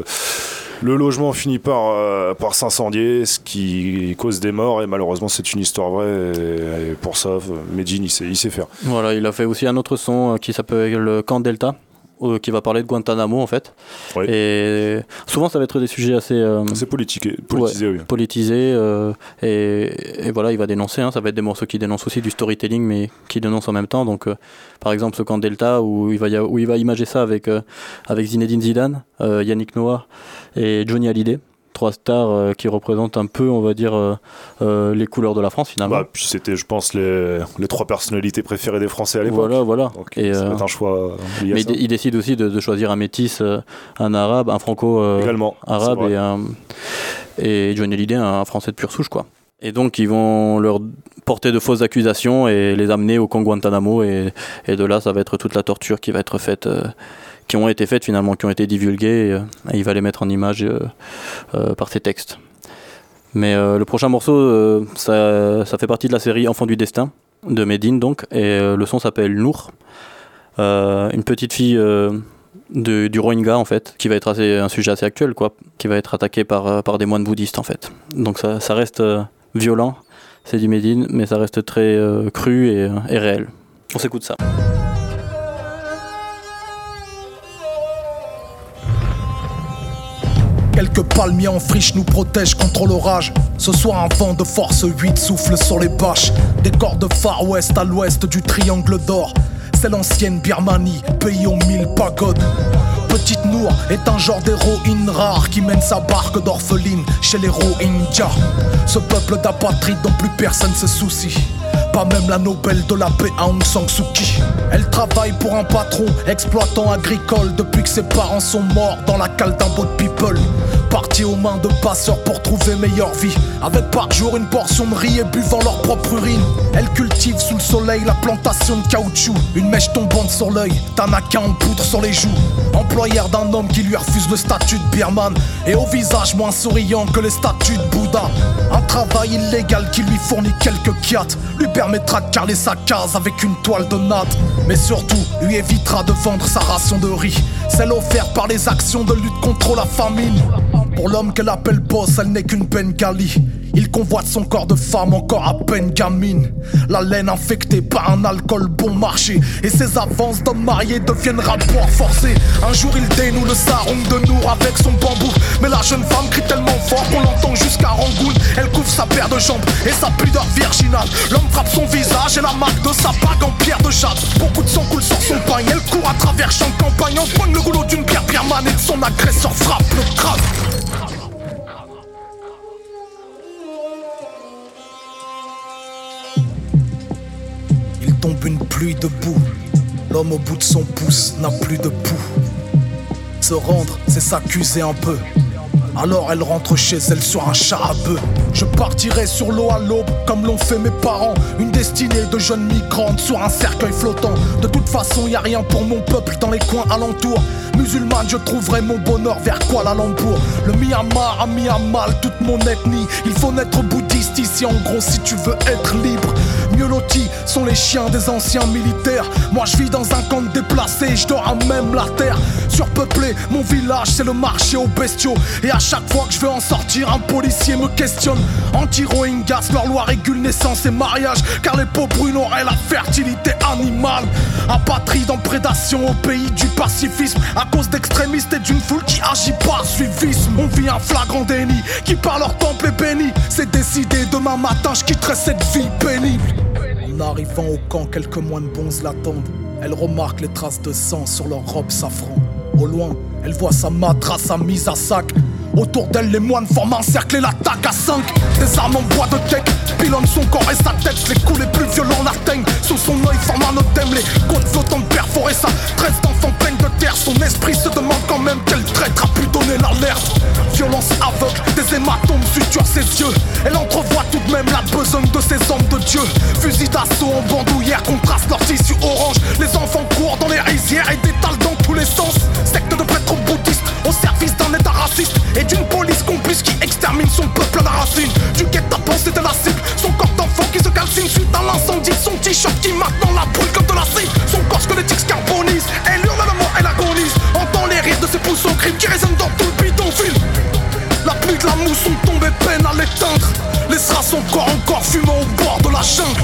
Le logement finit par, euh, par s'incendier, ce qui cause des morts, et malheureusement c'est une histoire vraie, et, et pour ça Medine il sait, il sait faire.
Voilà, il a fait aussi un autre son qui s'appelle le Camp Delta, qui va parler de Guantanamo en fait. Oui. Et souvent ça va être des sujets assez euh,
assez politiqués, politisés, ouais, oui.
politisés euh, et, et voilà, il va dénoncer, hein, ça va être des morceaux qui dénoncent aussi du storytelling mais qui dénoncent en même temps. Donc euh, par exemple ce Camp Delta où il va y a, où il va imager ça avec euh, avec Zinedine Zidane, euh, Yannick Noah et Johnny Hallyday. Trois stars euh, qui représentent un peu, on va dire, euh, euh, les couleurs de la France finalement.
Bah, puis c'était, je pense, les, les trois personnalités préférées des Français à l'époque.
Voilà, voilà.
Donc,
et,
ça
euh,
va être un choix lié
mais
à ça.
il décide aussi de, de choisir un métis, euh, un arabe, un franco-arabe euh, et, un, et Johnny Hallyday, un français de pure souche, quoi. Et donc ils vont leur porter de fausses accusations et les amener au camp Guantanamo, et, et de là ça va être toute la torture qui va être faite. Euh, qui ont été faites finalement, qui ont été divulguées, et, euh, et il va les mettre en image euh, euh, par ses textes. Mais euh, le prochain morceau, euh, ça, ça fait partie de la série Enfant du Destin, de Medine donc, et euh, le son s'appelle Nour, euh, une petite fille euh, de, du Rohingya en fait, qui va être assez, un sujet assez actuel, quoi, qui va être attaquée par, par des moines bouddhistes en fait. Donc ça, ça reste euh, violent, c'est du Medine, mais ça reste très euh, cru et, et réel. On s'écoute ça.
Quelques palmiers en friche nous protègent contre l'orage. Ce soir un vent de force huit souffle sur les bâches. Décor de Far West à l'ouest du triangle d'or. C'est l'ancienne Birmanie, pays aux mille pagodes. Petite Nour est un genre d'héroïne rare qui mène sa barque d'orpheline chez les Rohingyas. Ce peuple d'apatrides dont plus personne se soucie, pas même la Nobel de la paix à Aung San Suu Kyi. Elle travaille pour un patron exploitant agricole depuis que ses parents sont morts dans la cale d'un boat people. Partis aux mains de passeurs pour trouver meilleure vie, avec par jour une portion de riz et buvant leur propre urine. Elle cultive sous le soleil la plantation de caoutchouc, une mèche tombante sur l'œil, Tanaka en poudre sur les joues. Employeur d'un homme qui lui refuse le statut de birman, et au visage moins souriant que les statues de Bouddha. Un travail illégal qui lui fournit quelques kiats, lui permettra de carler sa case avec une toile de natte, mais surtout lui évitera de vendre sa ration de riz, celle offerte par les actions de lutte contre la famine. Pour l'homme qu'elle appelle boss, elle n'est qu'une bengali. Il convoite son corps de femme encore à peine gamine, la laine infectée par un alcool bon marché, et ses avances d'homme marié deviennent rapport forcé. Un jour il dénoue le sarong de Nour avec son bambou, mais la jeune femme crie tellement fort qu'on l'entend jusqu'à Rangoon. Elle couvre sa paire de jambes et sa pudeur virginale. L'homme frappe son visage et la marque de sa bague en pierre de jade. Beaucoup de sang coule sur son pagne, elle court à travers champs de campagne, empoigne le goulot d'une pierre birmane et de son agresseur frappe le crâne. Tombe une pluie de boue, l'homme au bout de son pouce n'a plus de pouls. Se rendre, c'est s'accuser un peu. Alors elle rentre chez elle sur un char à bœuf. Je partirai sur l'eau à l'aube comme l'ont fait mes parents. Une destinée de jeunes migrantes sur un cercueil flottant. De toute façon y a rien pour mon peuple dans les coins alentours. Musulmane, je trouverai mon bonheur vers Kuala Lumpur. Le Myanmar a mis à mal toute mon ethnie. Il faut naître bouddhiste ici en gros si tu veux être libre. Mieux lotis sont les chiens des anciens militaires. Moi je vis dans un camp de déplacés, je dors à même la terre. Surpeuplé, mon village c'est le marché aux bestiaux. Et à chaque fois que je veux en sortir, un policier me questionne. Anti-Rohingyas, leur loi régule naissance et mariage. Car les peaux brunes auraient la fertilité animale. Apatride en prédation au pays du pacifisme. À cause d'extrémistes et d'une foule qui agit par suivisme. On vit un flagrant déni, qui par leur temple est béni. C'est décidé, demain matin je quitterai cette vie pénible. En arrivant au camp, quelques moines bons l'attendent. Elle remarque les traces de sang sur leur robe safran. Au loin, elle voit sa madrasse à mise à sac. Autour d'elle, les moines forment un cercle et l'attaque à cinq. Des armes en bois de teck pilonnent son corps et sa tête. Les coups les plus violents l'atteignent. Sous son œil forme un odème. Les côtes flottantes perforées, sa tresse d'enfant pleine de terre. Son esprit se demande quand même quel traître a pu donner l'alerte. Violence aveugle, des hématomes suturent ses yeux. Elle entrevoit tout de même la besogne de ces hommes de Dieu. Fusil d'assaut en bandoulière contraste leur tissu orange. Les enfants courent dans les rizières et détalent dans tous les sens. Secte de prêtres bouddhistes au service d'un état raciste et d'une police complice qui extermine son peuple à la racine. Du guet-apens c'était la cible, son corps d'enfant qui se calcine suite à l'incendie de son t-shirt qui maintenant la brûle comme de l'acide. Son corps squelettique se carbonise, elle hurle à la mort, elle agonise. Entend les rires de ses pouces au crime qui résonnent dans tout le bidonville. La pluie de la mousse sont tombées, peine à l'éteindre. Laissera son corps encore fumant au bord de la jungle.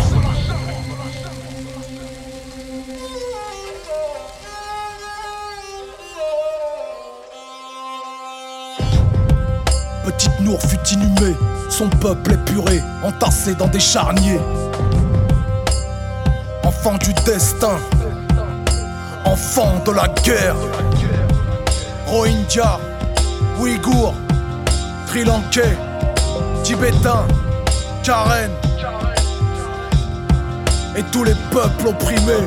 Petite Nour fut inhumée, son peuple épuré, entassé dans des charniers. Enfant du destin, enfant de la guerre. Rohingya, Ouïghours, Sri Lankais, Tibétains, Karen et tous les peuples opprimés.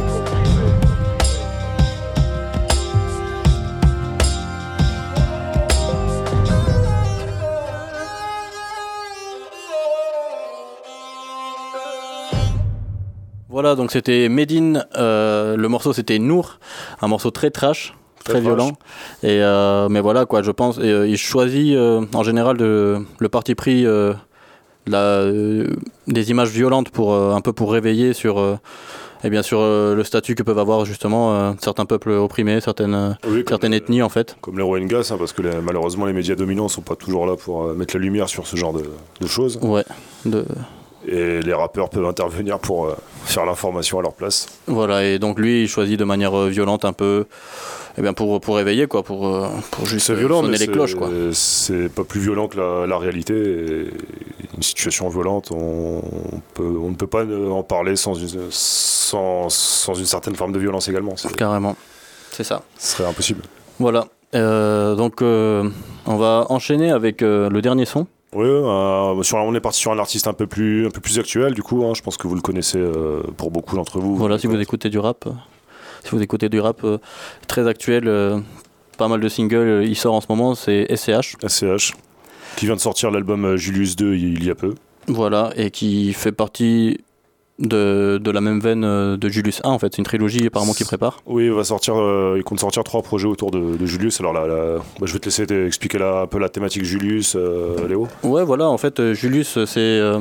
Voilà, donc c'était Medine, euh, le morceau c'était Nour, un morceau très trash, très, très violent. Et euh, mais voilà quoi, je pense, et, euh, il choisit euh, en général de, le parti pris euh, la, euh, des images violentes pour euh, un peu pour réveiller sur euh, et bien sur euh, le statut que peuvent avoir justement euh, certains peuples opprimés, certaines oui, certaines ethnies en fait.
Comme les Rohingyas, hein, parce que les, malheureusement les médias dominants sont pas toujours là pour euh, mettre la lumière sur ce genre de, de choses.
Ouais. De...
Et les rappeurs peuvent intervenir pour euh, faire l'information à leur place.
Voilà, et donc lui, il choisit de manière euh, violente un peu, eh bien pour, pour réveiller, quoi, pour, euh, pour juste
c'est violent,
sonner
mais
les
c'est,
cloches, quoi.
C'est pas plus violent que la, la réalité. Et une situation violente, on, on, peut, on ne peut pas en parler sans une, sans, sans une certaine forme de violence également. C'est,
Carrément, c'est ça.
Ce serait impossible.
Voilà, euh, donc euh, on va enchaîner avec euh, le dernier son.
Oui, euh, sur, on est parti sur un artiste un peu plus, un peu plus actuel, du coup, hein, je pense que vous le connaissez euh, pour beaucoup d'entre vous.
Voilà, si vous écoutez du rap, euh, si vous écoutez du rap euh, très actuel, euh, pas mal de singles, euh, il sort en ce moment, c'est S C H.
S C H, qui vient de sortir l'album Julius deux il y a peu.
Voilà, et qui fait partie de, de la même veine de Julius un en fait, c'est une trilogie apparemment qu'il prépare.
Oui, il va sortir, euh, il compte sortir trois projets autour de, de Julius. Alors là, là bah, je vais te laisser expliquer là, un peu la thématique Julius, euh, Léo.
Ouais, voilà, en fait Julius c'est euh,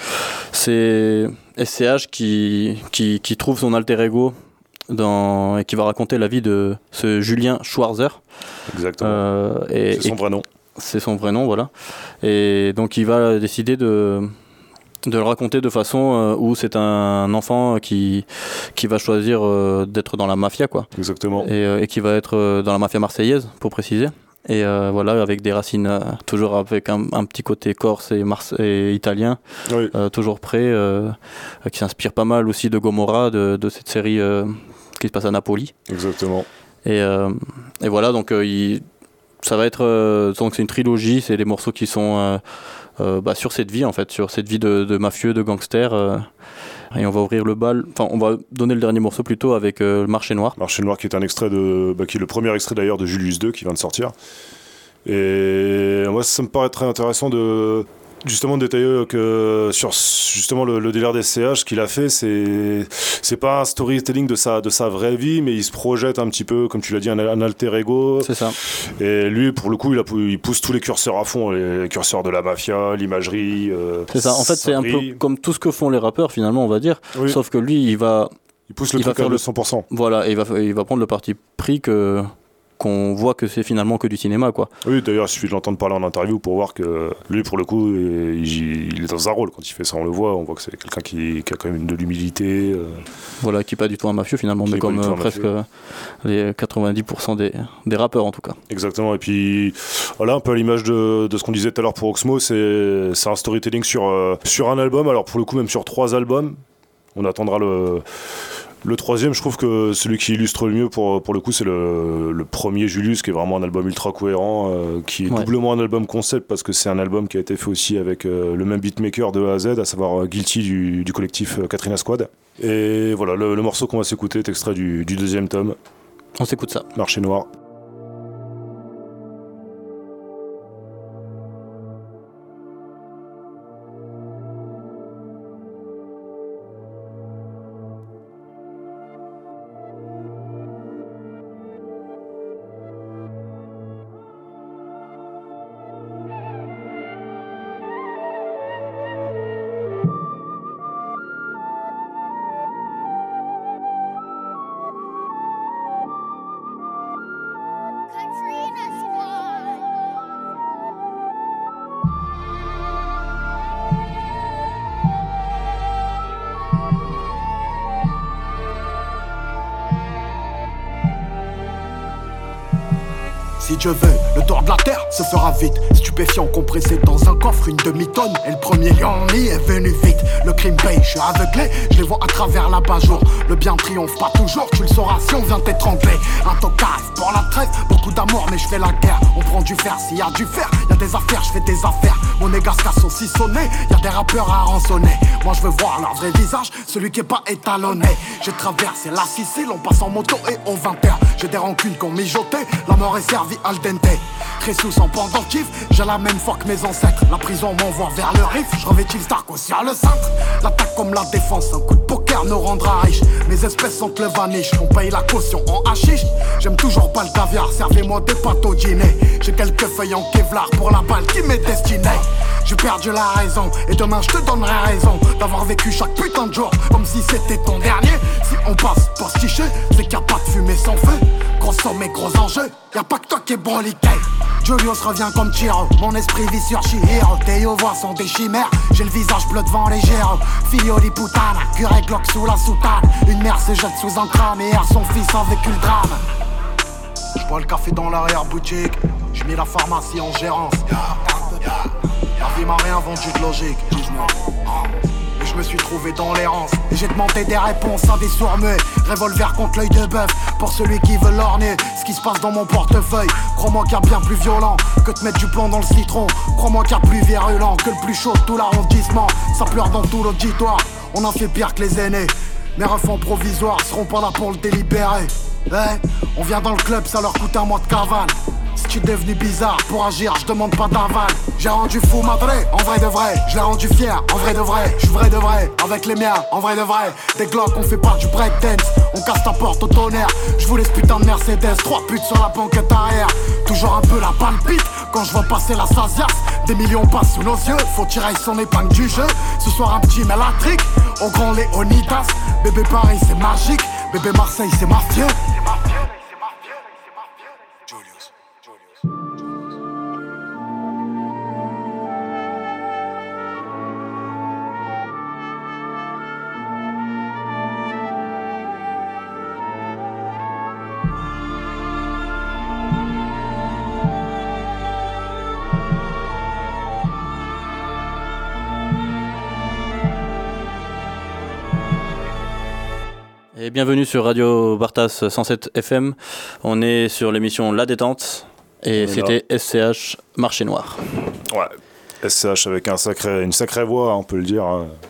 c'est S C H qui, qui qui trouve son alter ego dans et qui va raconter la vie de ce Julien Schwarzer.
Exactement.
Euh, et,
c'est son
et,
vrai nom.
C'est son vrai nom, voilà. Et donc il va décider de de le raconter de façon euh, où c'est un enfant qui qui va choisir euh, d'être dans la mafia, quoi.
Exactement.
Et, euh, et qui va être euh, dans la mafia marseillaise, pour préciser. Et euh, voilà, avec des racines euh, toujours avec un, un petit côté corse et, Marse- et italien,
oui.
euh, toujours prêt, euh, qui s'inspire pas mal aussi de Gomorrah, de, de cette série euh, qui se passe à Napoli.
Exactement.
Et, euh, et voilà, donc euh, il, ça va être euh, donc c'est une trilogie, c'est des morceaux qui sont euh, Euh, bah, sur cette vie en fait, sur cette vie de, de mafieux, de gangster. Euh, et on va ouvrir le bal, enfin on va donner le dernier morceau plutôt avec euh, le Marché Noir.
Marché Noir qui est un extrait de, bah, qui est le premier extrait d'ailleurs de Julius deux qui vient de sortir. Et moi, ça me paraît très intéressant de justement détailler que sur justement le, le délire des C H qu'il a fait, c'est c'est pas un storytelling de sa de sa vraie vie, mais il se projette un petit peu, comme tu l'as dit, un, un alter ego.
C'est ça.
Et lui, pour le coup, il, a, il pousse tous les curseurs à fond, les curseurs de la mafia, l'imagerie. Euh,
c'est ça. En fait, c'est un peu comme tout ce que font les rappeurs finalement, on va dire. Oui. Sauf que lui, il va
il pousse le il truc à le cent pour cent.
Voilà, et il va il va prendre le parti pris que qu'on voit que c'est finalement que du cinéma, quoi.
Oui, d'ailleurs, il suffit de l'entendre parler en interview pour voir que lui, pour le coup, il, il est dans un rôle. Quand il fait ça, on le voit, on voit que c'est quelqu'un qui, qui a quand même de l'humilité. Euh...
Voilà, qui n'est pas du tout un mafieux, finalement, qui mais comme euh, presque mafieux. Les quatre-vingt-dix pour cent des, des rappeurs, en tout cas.
Exactement, et puis, voilà, un peu à l'image de, de ce qu'on disait tout à l'heure pour Oxmo, c'est, c'est un storytelling sur, euh, sur un album, alors pour le coup, même sur trois albums. On attendra le... Le troisième, je trouve que celui qui illustre le mieux pour, pour le coup, c'est le, le premier Julius, qui est vraiment un album ultra cohérent, euh, qui est ouais. doublement un album concept, parce que c'est un album qui a été fait aussi avec euh, le même beatmaker de A à Z, à savoir euh, Guilty du, du collectif euh, Katrina Squad. Et voilà, le, le morceau qu'on va s'écouter est extrait du, du deuxième tome.
On s'écoute ça.
Marché Noir.
Si Dieu veut, le tour de la terre se fera vite. Stupéfiant compressé dans un coffre, une demi-tonne. Et le premier lion est venu vite. Le crime paye, je suis aveuglé, je les vois à travers l'abat-jour. Le bien triomphe pas toujours, tu le sauras si on vient t'étrangler. Un tocave pour la trêve, beaucoup d'amour mais je fais la guerre. On prend du fer, s'il y a du fer, y a des affaires, je fais des affaires. Mon égasca saucissonné, y a des rappeurs à rançonner. Moi je veux voir leur vrai visage, celui qui est pas étalonné. J'ai traversé la Sicile, on passe en moto et au vingt heures. J'ai des rancunes qu'on mijotait, la mort est servie al dente. Cressous en pendentif, j'ai la même foi que mes ancêtres. La prison m'envoie vers le riff, je revêtis le Starco sur le cintre. L'attaque comme la défense, un coup de poker nous rendra riche. Mes espèces sont le vaniche, on paye la caution en hachiche. J'aime toujours pas le caviar, servez-moi des pâtes au dîner. J'ai quelques feuilles en Kevlar pour la balle qui m'est destinée. J'ai perdu la raison, et demain je te donnerai raison d'avoir vécu chaque putain de jour comme si c'était ton dernier. Si on passe postiché, c'est qu'il n'y a pas de fumée sans feu. Gros sommet, gros enjeu, y'a pas que toi qui est broliqué. Julius revient comme Chiro, mon esprit vit sur Chihiro. Tes voix sont des chimères, j'ai le visage bleu devant les géros. Figlio di puttana, curé Glock sous la soutane. Une mère se jette sous un crâne et erre son fils a vécu le drame. J'bois le café dans l'arrière-boutique, j'mets la pharmacie en gérance. La vie m'a rien vendu de logique, et je me suis trouvé dans l'errance. Et j'ai demandé des réponses à des sourds-muets. Revolver contre l'œil de bœuf, pour celui qui veut l'orner. Ce qui se passe dans mon portefeuille, crois-moi qu'il y a bien plus violent que de mettre du plomb dans le citron. Crois-moi qu'il y a plus virulent que le plus chaud de tout l'arrondissement. Ça pleure dans tout l'auditoire, on en fait pire que les aînés. Mes refs provisoires seront pas là pour le délibérer. Hey, on vient dans le club, ça leur coûte un mois de cavale. Si tu es devenu bizarre, pour agir, je demande pas d'aval. J'ai rendu fou madré, en vrai de vrai. Je l'ai rendu fier, en vrai de vrai. Je suis vrai de vrai, avec les miens, en vrai de vrai. Des glocks, on fait pas du breakdance. On casse ta porte au tonnerre. Je vous laisse putain de Mercedes, trois putes sur la banquette arrière. Toujours un peu la palpite, quand je vois passer la Sazias. Des millions passent sous nos yeux, faut tirer son épingle du jeu. Ce soir un petit mélatrique, au grand Léonidas. Bébé Paris c'est magique, bébé Marseille c'est mafieux.
Et bienvenue sur Radio Bartas cent sept F M. On est sur l'émission La Détente et c'était S C H Marché Noir.
Ouais, S C H avec un sacré, une sacrée voix, on peut le dire.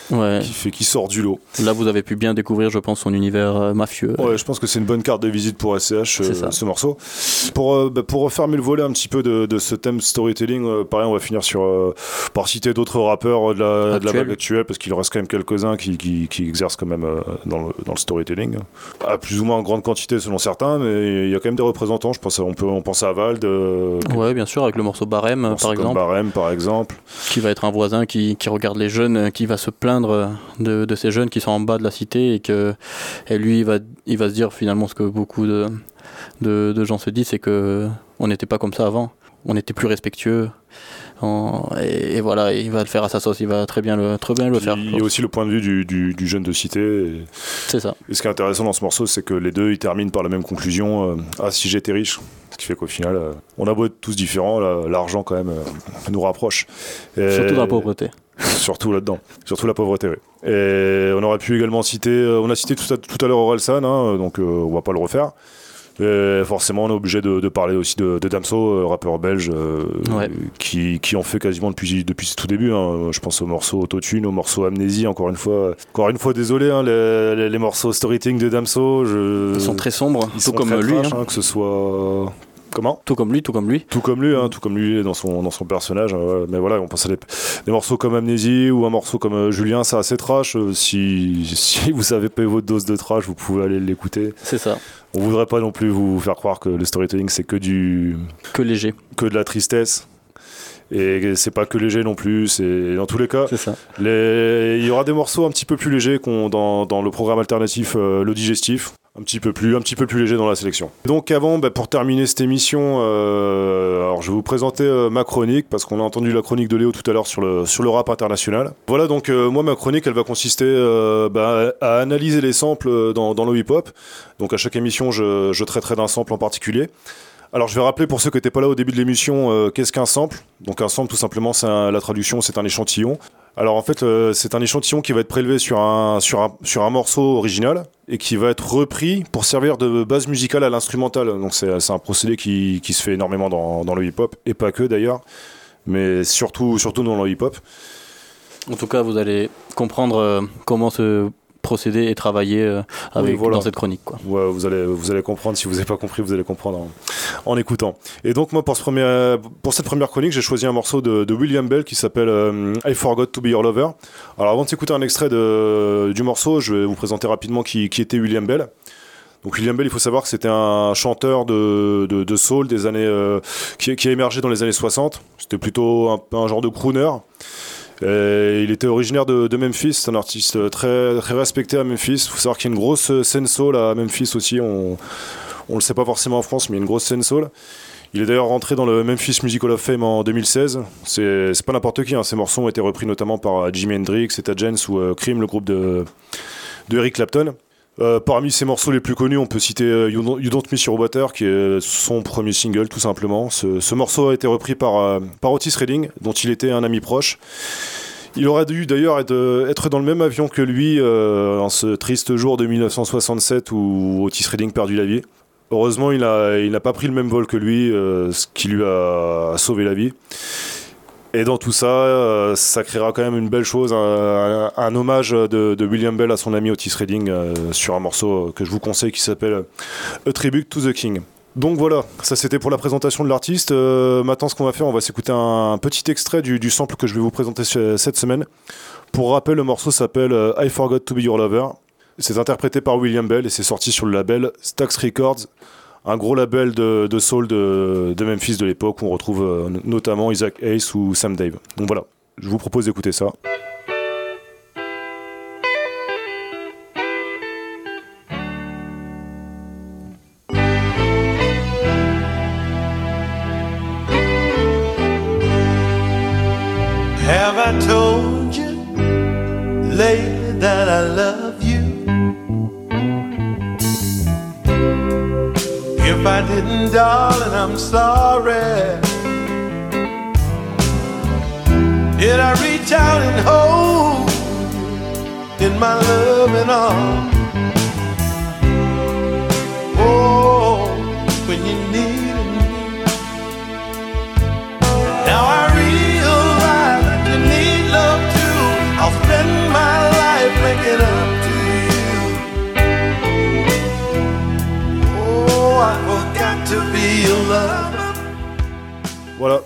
Ouais.
qui, fait, qui sort du lot.
Là, vous avez pu bien découvrir, je pense, son univers euh, mafieux.
Ouais, je pense que c'est une bonne carte de visite pour S C H, euh, ce morceau. Pour, euh, bah, pour refermer le volet un petit peu de, de ce thème storytelling, euh, pareil, on va finir sur, euh, par citer d'autres rappeurs de la, de la vague actuelle, parce qu'il reste quand même quelques-uns qui, qui, qui exercent quand même euh, dans, le, dans le storytelling. À plus ou moins en grande quantité selon certains, mais il y a quand même des représentants. Je pense à, on, peut, on pense à Vald. Euh,
ouais, bien sûr, avec le morceau Barème,
morceau
par exemple.
Barème, par exemple.
Qui va être un voisin qui, qui regarde les jeunes, qui va se plaindre de, de ces jeunes qui sont en bas de la cité et que et lui, il va, il va se dire finalement ce que beaucoup de, de, de gens se disent, c'est que on n'était pas comme ça avant. On était plus respectueux. En, et, et voilà, il va le faire à sa sauce, il va très bien le, très bien le faire.
Il y a aussi le point de vue du, du, du jeune de cité. Et,
c'est ça.
Et ce qui est intéressant dans ce morceau, c'est que les deux, ils terminent par la même conclusion. Euh, ah, si j'étais riche. Ce qui fait qu'au final, euh, on a beau être tous différents, là, l'argent quand même euh, nous rapproche. Et,
surtout dans la pauvreté.
Surtout là-dedans, surtout la pauvreté. Oui. Et on aurait pu également citer, euh, on a cité tout à, tout à l'heure Orelsan, hein, donc euh, on va pas le refaire. Et forcément, on est obligé de, de parler aussi de, de Damso, euh, rappeur belge, euh,
ouais.
qui, qui en fait quasiment depuis, depuis ses tout débuts. Hein. Je pense au morceau Autotune, au morceau Amnésie, encore une fois. Encore une fois, désolé, hein, les, les, les morceaux storytelling de Damso. Je...
Ils sont très sombres,
Ils
tout
sont
comme
très
lui.
trash,
Hein.
Hein, que ce soit... Comment ?
Tout comme lui, tout comme lui.
Tout comme lui, hein, tout comme lui dans son, dans son personnage. Euh, mais voilà, on pense à des, des morceaux comme Amnésie ou un morceau comme euh, Julien, c'est assez trash. Euh, si, si vous savez pas votre dose de trash, vous pouvez aller l'écouter.
C'est ça.
On voudrait pas non plus vous faire croire que le storytelling c'est que du...
Que léger.
Que de la tristesse. Et c'est pas que léger non plus, c'est dans tous les cas.
C'est ça.
Les... Il y aura des morceaux un petit peu plus légers qu'on dans, dans le programme alternatif euh, Le Digestif. Un petit peu plus, un petit peu plus léger dans la sélection. Donc avant, bah, pour terminer cette émission, euh, alors je vais vous présenter euh, ma chronique parce qu'on a entendu la chronique de Léo tout à l'heure sur le sur le rap international. Voilà, donc euh, moi ma chronique, elle va consister euh, bah, à analyser les samples dans dans le hip-hop. Donc à chaque émission, je, je traiterai d'un sample en particulier. Alors je vais rappeler pour ceux qui n'étaient pas là au début de l'émission, euh, qu'est-ce qu'un sample ? Donc un sample tout simplement, c'est un, la traduction, c'est un échantillon. Alors en fait, euh, c'est un échantillon qui va être prélevé sur un, sur, un, sur un morceau original et qui va être repris pour servir de base musicale à l'instrumental. Donc c'est, c'est un procédé qui, qui se fait énormément dans, dans le hip-hop, et pas que d'ailleurs, mais surtout, surtout dans le hip-hop.
En tout cas, vous allez comprendre euh, comment se... procéder et travailler euh, avec,
oui, voilà.
dans cette chronique, quoi.
Ouais, vous allez, vous allez comprendre. Si vous n'avez pas compris, vous allez comprendre en, en écoutant. Et donc moi, pour, ce premier, pour cette première chronique, j'ai choisi un morceau de, de William Bell qui s'appelle euh, I Forgot to Be Your Lover. Alors avant de s'écouter un extrait de, du morceau, je vais vous présenter rapidement qui, qui était William Bell. Donc William Bell, il faut savoir que c'était un chanteur de, de, de soul des années, euh, qui, qui a émergé dans les années soixante. C'était plutôt un, un genre de crooner. Et il était originaire de, de Memphis, c'est un artiste très, très respecté à Memphis. Il faut savoir qu'il y a une grosse scène soul à Memphis aussi, on ne le sait pas forcément en France, mais il y a une grosse scène soul. Il est d'ailleurs rentré dans le Memphis Music Hall of Fame en deux mille seize. C'est, c'est pas n'importe qui, hein. Ces morceaux ont été repris notamment par Jimi Hendrix, Etta James ou euh, Cream, le groupe de, de Eric Clapton. Euh, parmi ses morceaux les plus connus, on peut citer euh, You, Don't, You Don't Miss Your Water, qui est son premier single tout simplement. Ce, ce morceau a été repris par, euh, par Otis Redding, dont il était un ami proche. Il aurait dû d'ailleurs être, être dans le même avion que lui euh, en ce triste jour de dix-neuf cent soixante-sept où Otis Redding perdit la vie. Heureusement, il n'a il n'a pas pris le même vol que lui, euh, ce qui lui a sauvé la vie. Et dans tout ça, euh, ça créera quand même une belle chose, un, un, un hommage de, de William Bell à son ami Otis Redding euh, sur un morceau que je vous conseille qui s'appelle A Tribute to the King. Donc voilà, ça c'était pour la présentation de l'artiste. Euh, maintenant, ce qu'on va faire, on va s'écouter un, un petit extrait du, du sample que je vais vous présenter cette semaine. Pour rappel, le morceau s'appelle euh, I Forgot to Be Your Lover. C'est interprété par William Bell et c'est sorti sur le label Stax Records, un gros label de, de soul de, de Memphis de l'époque où on retrouve euh, notamment Isaac Hayes ou Sam Dave. Donc voilà, je vous propose d'écouter ça.
Have I told you lately that I love you? If I didn't, darling, I'm sorry. Did I reach out and hold you in my loving arms? Oh, when you needed me. Now I realize that you need love too. I'll spend my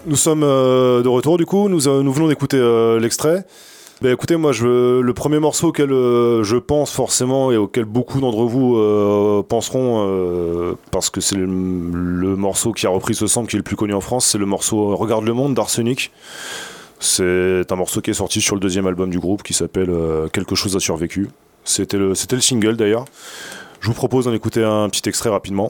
Nous sommes euh, de retour du coup, nous, euh, nous venons d'écouter euh, l'extrait. Bah, écoutez, moi je, le premier morceau auquel euh, je pense forcément et auquel beaucoup d'entre vous euh, penseront, euh, parce que c'est le, le morceau qui a repris ce sample qui est le plus connu en France, c'est le morceau Regarde le monde d'Arsenic. C'est un morceau qui est sorti sur le deuxième album du groupe qui s'appelle euh, Quelque chose a survécu. C'était le, c'était le single d'ailleurs. Je vous propose d'en écouter un petit extrait rapidement.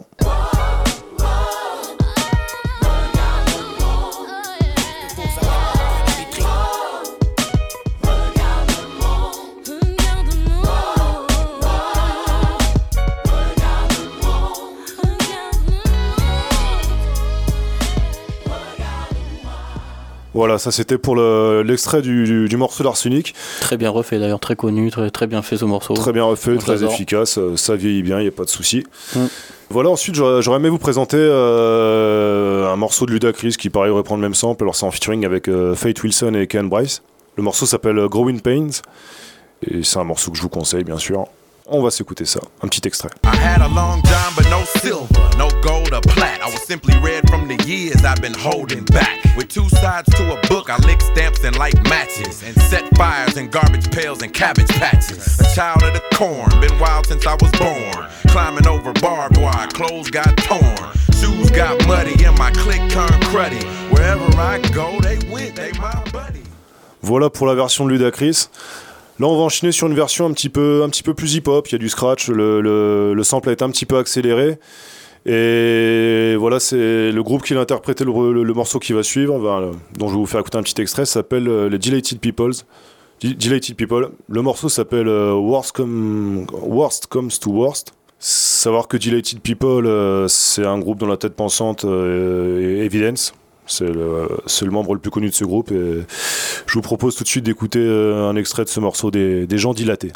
Voilà, ça c'était pour le, l'extrait du, du, du morceau d'Arsenic.
Très bien refait d'ailleurs, très connu, très, très bien fait ce morceau.
Très bien refait,
Donc,
très
j'adore.
efficace, ça vieillit bien, il n'y a pas de souci.
Mm.
Voilà, ensuite j'aurais, j'aurais aimé vous présenter euh, un morceau de Ludacris qui pareil reprend le même sample, alors c'est en featuring avec euh, Faith Wilson et Ken Bryce. Le morceau s'appelle Growing Pains et c'est un morceau que je vous conseille bien sûr. On va s'écouter ça, un petit extrait.
I had a long time but no silver, no gold or plat. I was simply red from the years I've been holding back. With two sides to a book, I lick stamps and light matches and set fires in garbage pails and cabbage patches. A child of the corn, been wild since I was born. Climbing over barbed wire, clothes got torn. Shoes got muddy and my clique turned cruddy. Wherever I go, they went, they my buddy.
Voilà pour la version de Ludacris. Là, on va enchaîner sur une version un petit peu, un petit peu plus hip-hop. Il y a du scratch, le, le, le sample a été un petit peu accéléré. Et voilà, c'est le groupe qui a interprété le, le, le morceau qui va suivre, ben, dont je vais vous faire écouter un petit extrait. Ça s'appelle euh, les Dilated Peoples. D- Dilated People. Le morceau s'appelle euh, Worst, Com- Worst Comes to Worst. Savoir que Dilated People, euh, c'est un groupe dont la tête pensante euh, est Evidence. C'est le, c'est le membre le plus connu de ce groupe et je vous propose tout de suite d'écouter un extrait de ce morceau des, des gens dilatés.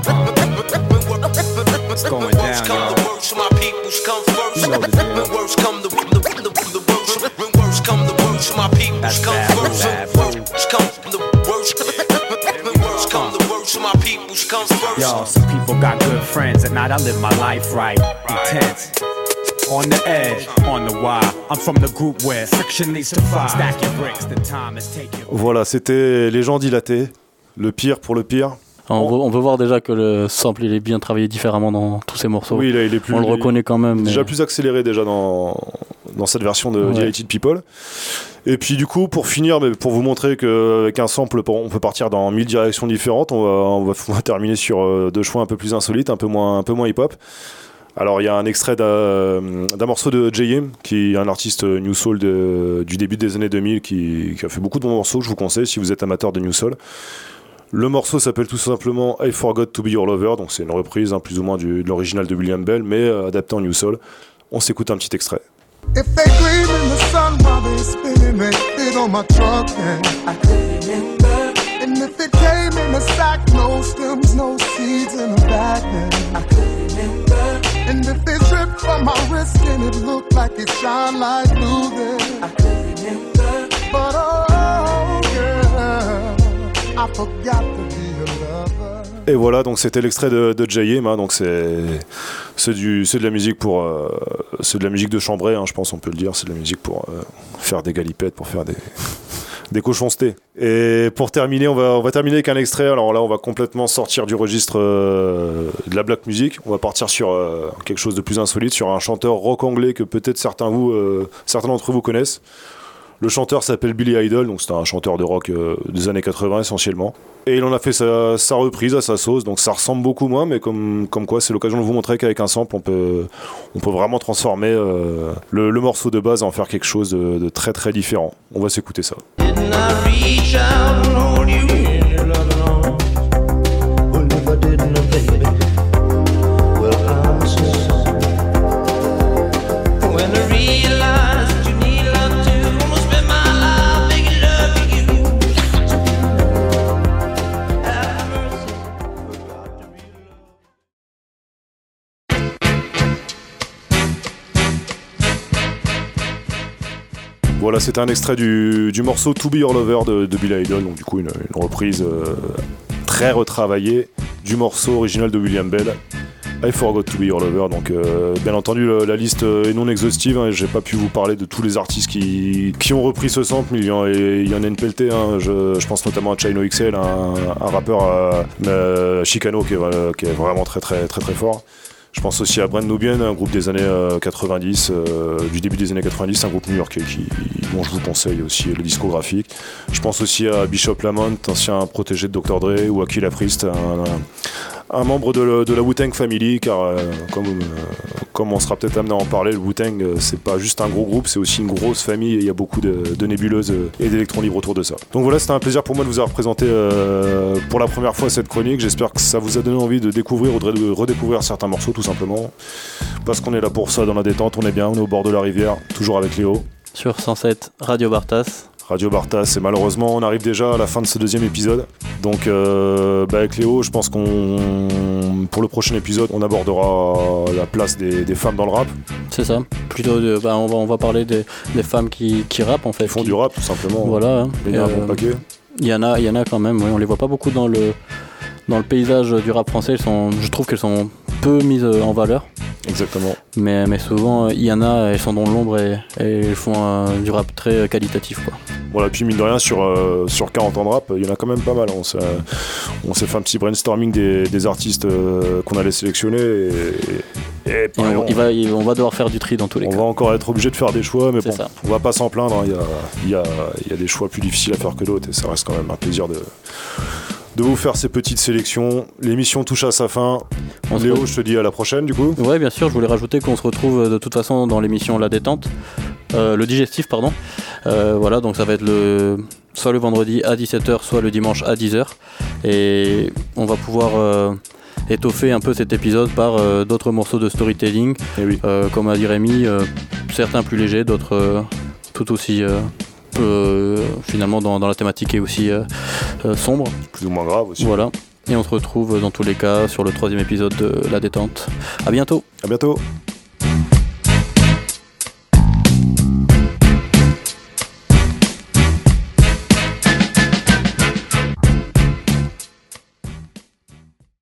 It's going down, y'all. You know the deal. That's bad, that's bad. Yo, some people got good friends. At night I live my life right, intense. On the edge, on the wire. I'm from the group where friction leads to fire. Stack your bricks, the time is taking.
Voilà, c'était les gens dilatés. Le pire pour le pire.
On veut, on veut voir déjà que le sample il est bien travaillé différemment dans tous ces morceaux.
Oui, là, il est plus.
On le reconnaît quand même.
Déjà
mais...
plus accéléré déjà dans dans cette version de
Ouais.
Dilated People. Et puis du coup, pour finir, mais pour vous montrer qu'avec un sample, on peut partir dans mille directions différentes. On va on va, on va terminer sur euh, deux choix un peu plus insolites, un peu moins un peu moins hip-hop. Alors il y a un extrait d'un, d'un morceau de J M, qui est un artiste New Soul de, du début des années deux mille, qui, qui a fait beaucoup de bons morceaux que je vous conseille si vous êtes amateur de New Soul. Le morceau s'appelle tout simplement I Forgot to Be Your Lover, donc c'est une reprise hein, plus ou moins du, de l'original de William Bell, mais euh, adapté en New Soul. On s'écoute un petit extrait.
If they gleam in the sun while they spinning, they fit on my truck and I could remember. And if it came in a sack, no stems, no seeds in a bag, then I could remember. And if it dripped from my wrist and it looked like it shine like blue, then I could remember. But oh yeah, I forgot to be a lover.
Et voilà, donc c'était l'extrait de, de J M, hein, donc c'est, c'est, du, c'est de la musique pour, euh, c'est de la musique de chambrée, hein, je pense on peut le dire, c'est de la musique pour euh, faire des galipettes, pour faire des, des cochoncetés. Et pour terminer, on va, on va terminer avec un extrait, alors là on va complètement sortir du registre euh, de la black music, on va partir sur euh, quelque chose de plus insolite, sur un chanteur rock anglais que peut-être certains, vous, euh, certains d'entre vous connaissent. Le chanteur s'appelle Billy Idol, donc c'est un chanteur de rock euh, des années quatre-vingts essentiellement. Et il en a fait sa, sa reprise à sa sauce, donc ça ressemble beaucoup moins, mais comme, comme quoi c'est l'occasion de vous montrer qu'avec un sample, on peut, on peut vraiment transformer euh, le, le morceau de base et en faire quelque chose de, de très très différent. On va s'écouter ça. Voilà, c'était un extrait du, du morceau To Be Your Lover de, de Billy Idol, donc du coup une, une reprise euh, très retravaillée du morceau original de William Bell. I Forgot to Be Your Lover. Donc, euh, bien entendu, la, la liste est non exhaustive. Hein, j'ai pas pu vous parler de tous les artistes qui, qui ont repris ce sample, mais il y en, il y en a une pelletée. Hein. Je, je pense notamment à Chino X L, un, un rappeur à, à Chicano qui est, qui est vraiment très très très très fort. Je pense aussi à Brand Nubian, un groupe des années euh, quatre-vingt-dix, euh, du début des années quatre-vingt-dix, un groupe new-yorkais qui, dont je vous conseille aussi le discographique. Je pense aussi à Bishop Lamont, ancien protégé de docteur Dre, ou à Killah Priest, un, un membre de, le, de la Wu-Tang Family, car euh, comme, euh, comme on sera peut-être amené à en parler, le Wu-Tang, euh, c'est pas juste un gros groupe, c'est aussi une grosse famille, et il y a beaucoup de, de nébuleuses et d'électrons libres autour de ça. Donc voilà, c'était un plaisir pour moi de vous avoir présenté euh, pour la première fois cette chronique. J'espère que ça vous a donné envie de découvrir ou de redécouvrir certains morceaux, tout simplement, parce qu'on est là pour ça dans la détente, on est bien, on est au bord de la rivière, toujours avec Léo.
Sur cent sept, Radio Bartas.
Radio Bartas, et malheureusement on arrive déjà à la fin de ce deuxième épisode. Donc euh, bah avec Léo, je pense qu'on pour le prochain épisode on abordera la place des, des femmes dans le rap.
C'est ça, plutôt de, bah, on, va, on va parler des, des femmes qui, qui rappent en fait.
Qui font
qui,
du rap tout simplement.
Voilà.
Il y a un bon paquet.
Il y en a, il y en a quand même, oui, on les voit pas beaucoup dans le, dans le paysage du rap français. Elles sont, je trouve qu'elles sont peu mises en valeur.
Exactement.
Mais, mais souvent, il y en a, elles sont dans l'ombre et, et elles font euh, du rap très qualitatif, quoi.
Voilà, puis mine de rien, sur, euh, sur quarante ans de rap, il y en a quand même pas mal. On s'est, on s'est fait un petit brainstorming des, des artistes euh, qu'on allait sélectionner. Et, et, et,
et on, on, il va, il, on va devoir faire du tri dans tous les
on
cas.
On va encore être obligé de faire des choix, mais
C'est
bon,
ça.
On va pas s'en plaindre. Hein. Il y, a, il, y a, il y a des choix plus difficiles à faire que d'autres et ça reste quand même un plaisir de... de vous faire ces petites sélections. L'émission touche à sa fin. On Léo, se... je te dis à la prochaine du coup.
Ouais, bien sûr, je voulais rajouter qu'on se retrouve de toute façon dans l'émission La Détente, euh, le digestif, pardon. Euh, voilà, donc ça va être le... soit le vendredi à dix-sept heures, soit le dimanche à dix heures. Et on va pouvoir euh, étoffer un peu cet épisode par euh, d'autres morceaux de storytelling.
Et oui.
euh, comme a dit Rémi, euh, certains plus légers, d'autres euh, tout aussi... Euh, Euh, finalement dans, dans la thématique est aussi euh, euh, sombre,
plus ou moins grave aussi.
Voilà, et on se retrouve dans tous les cas sur le troisième épisode de La Détente. À bientôt.
À bientôt.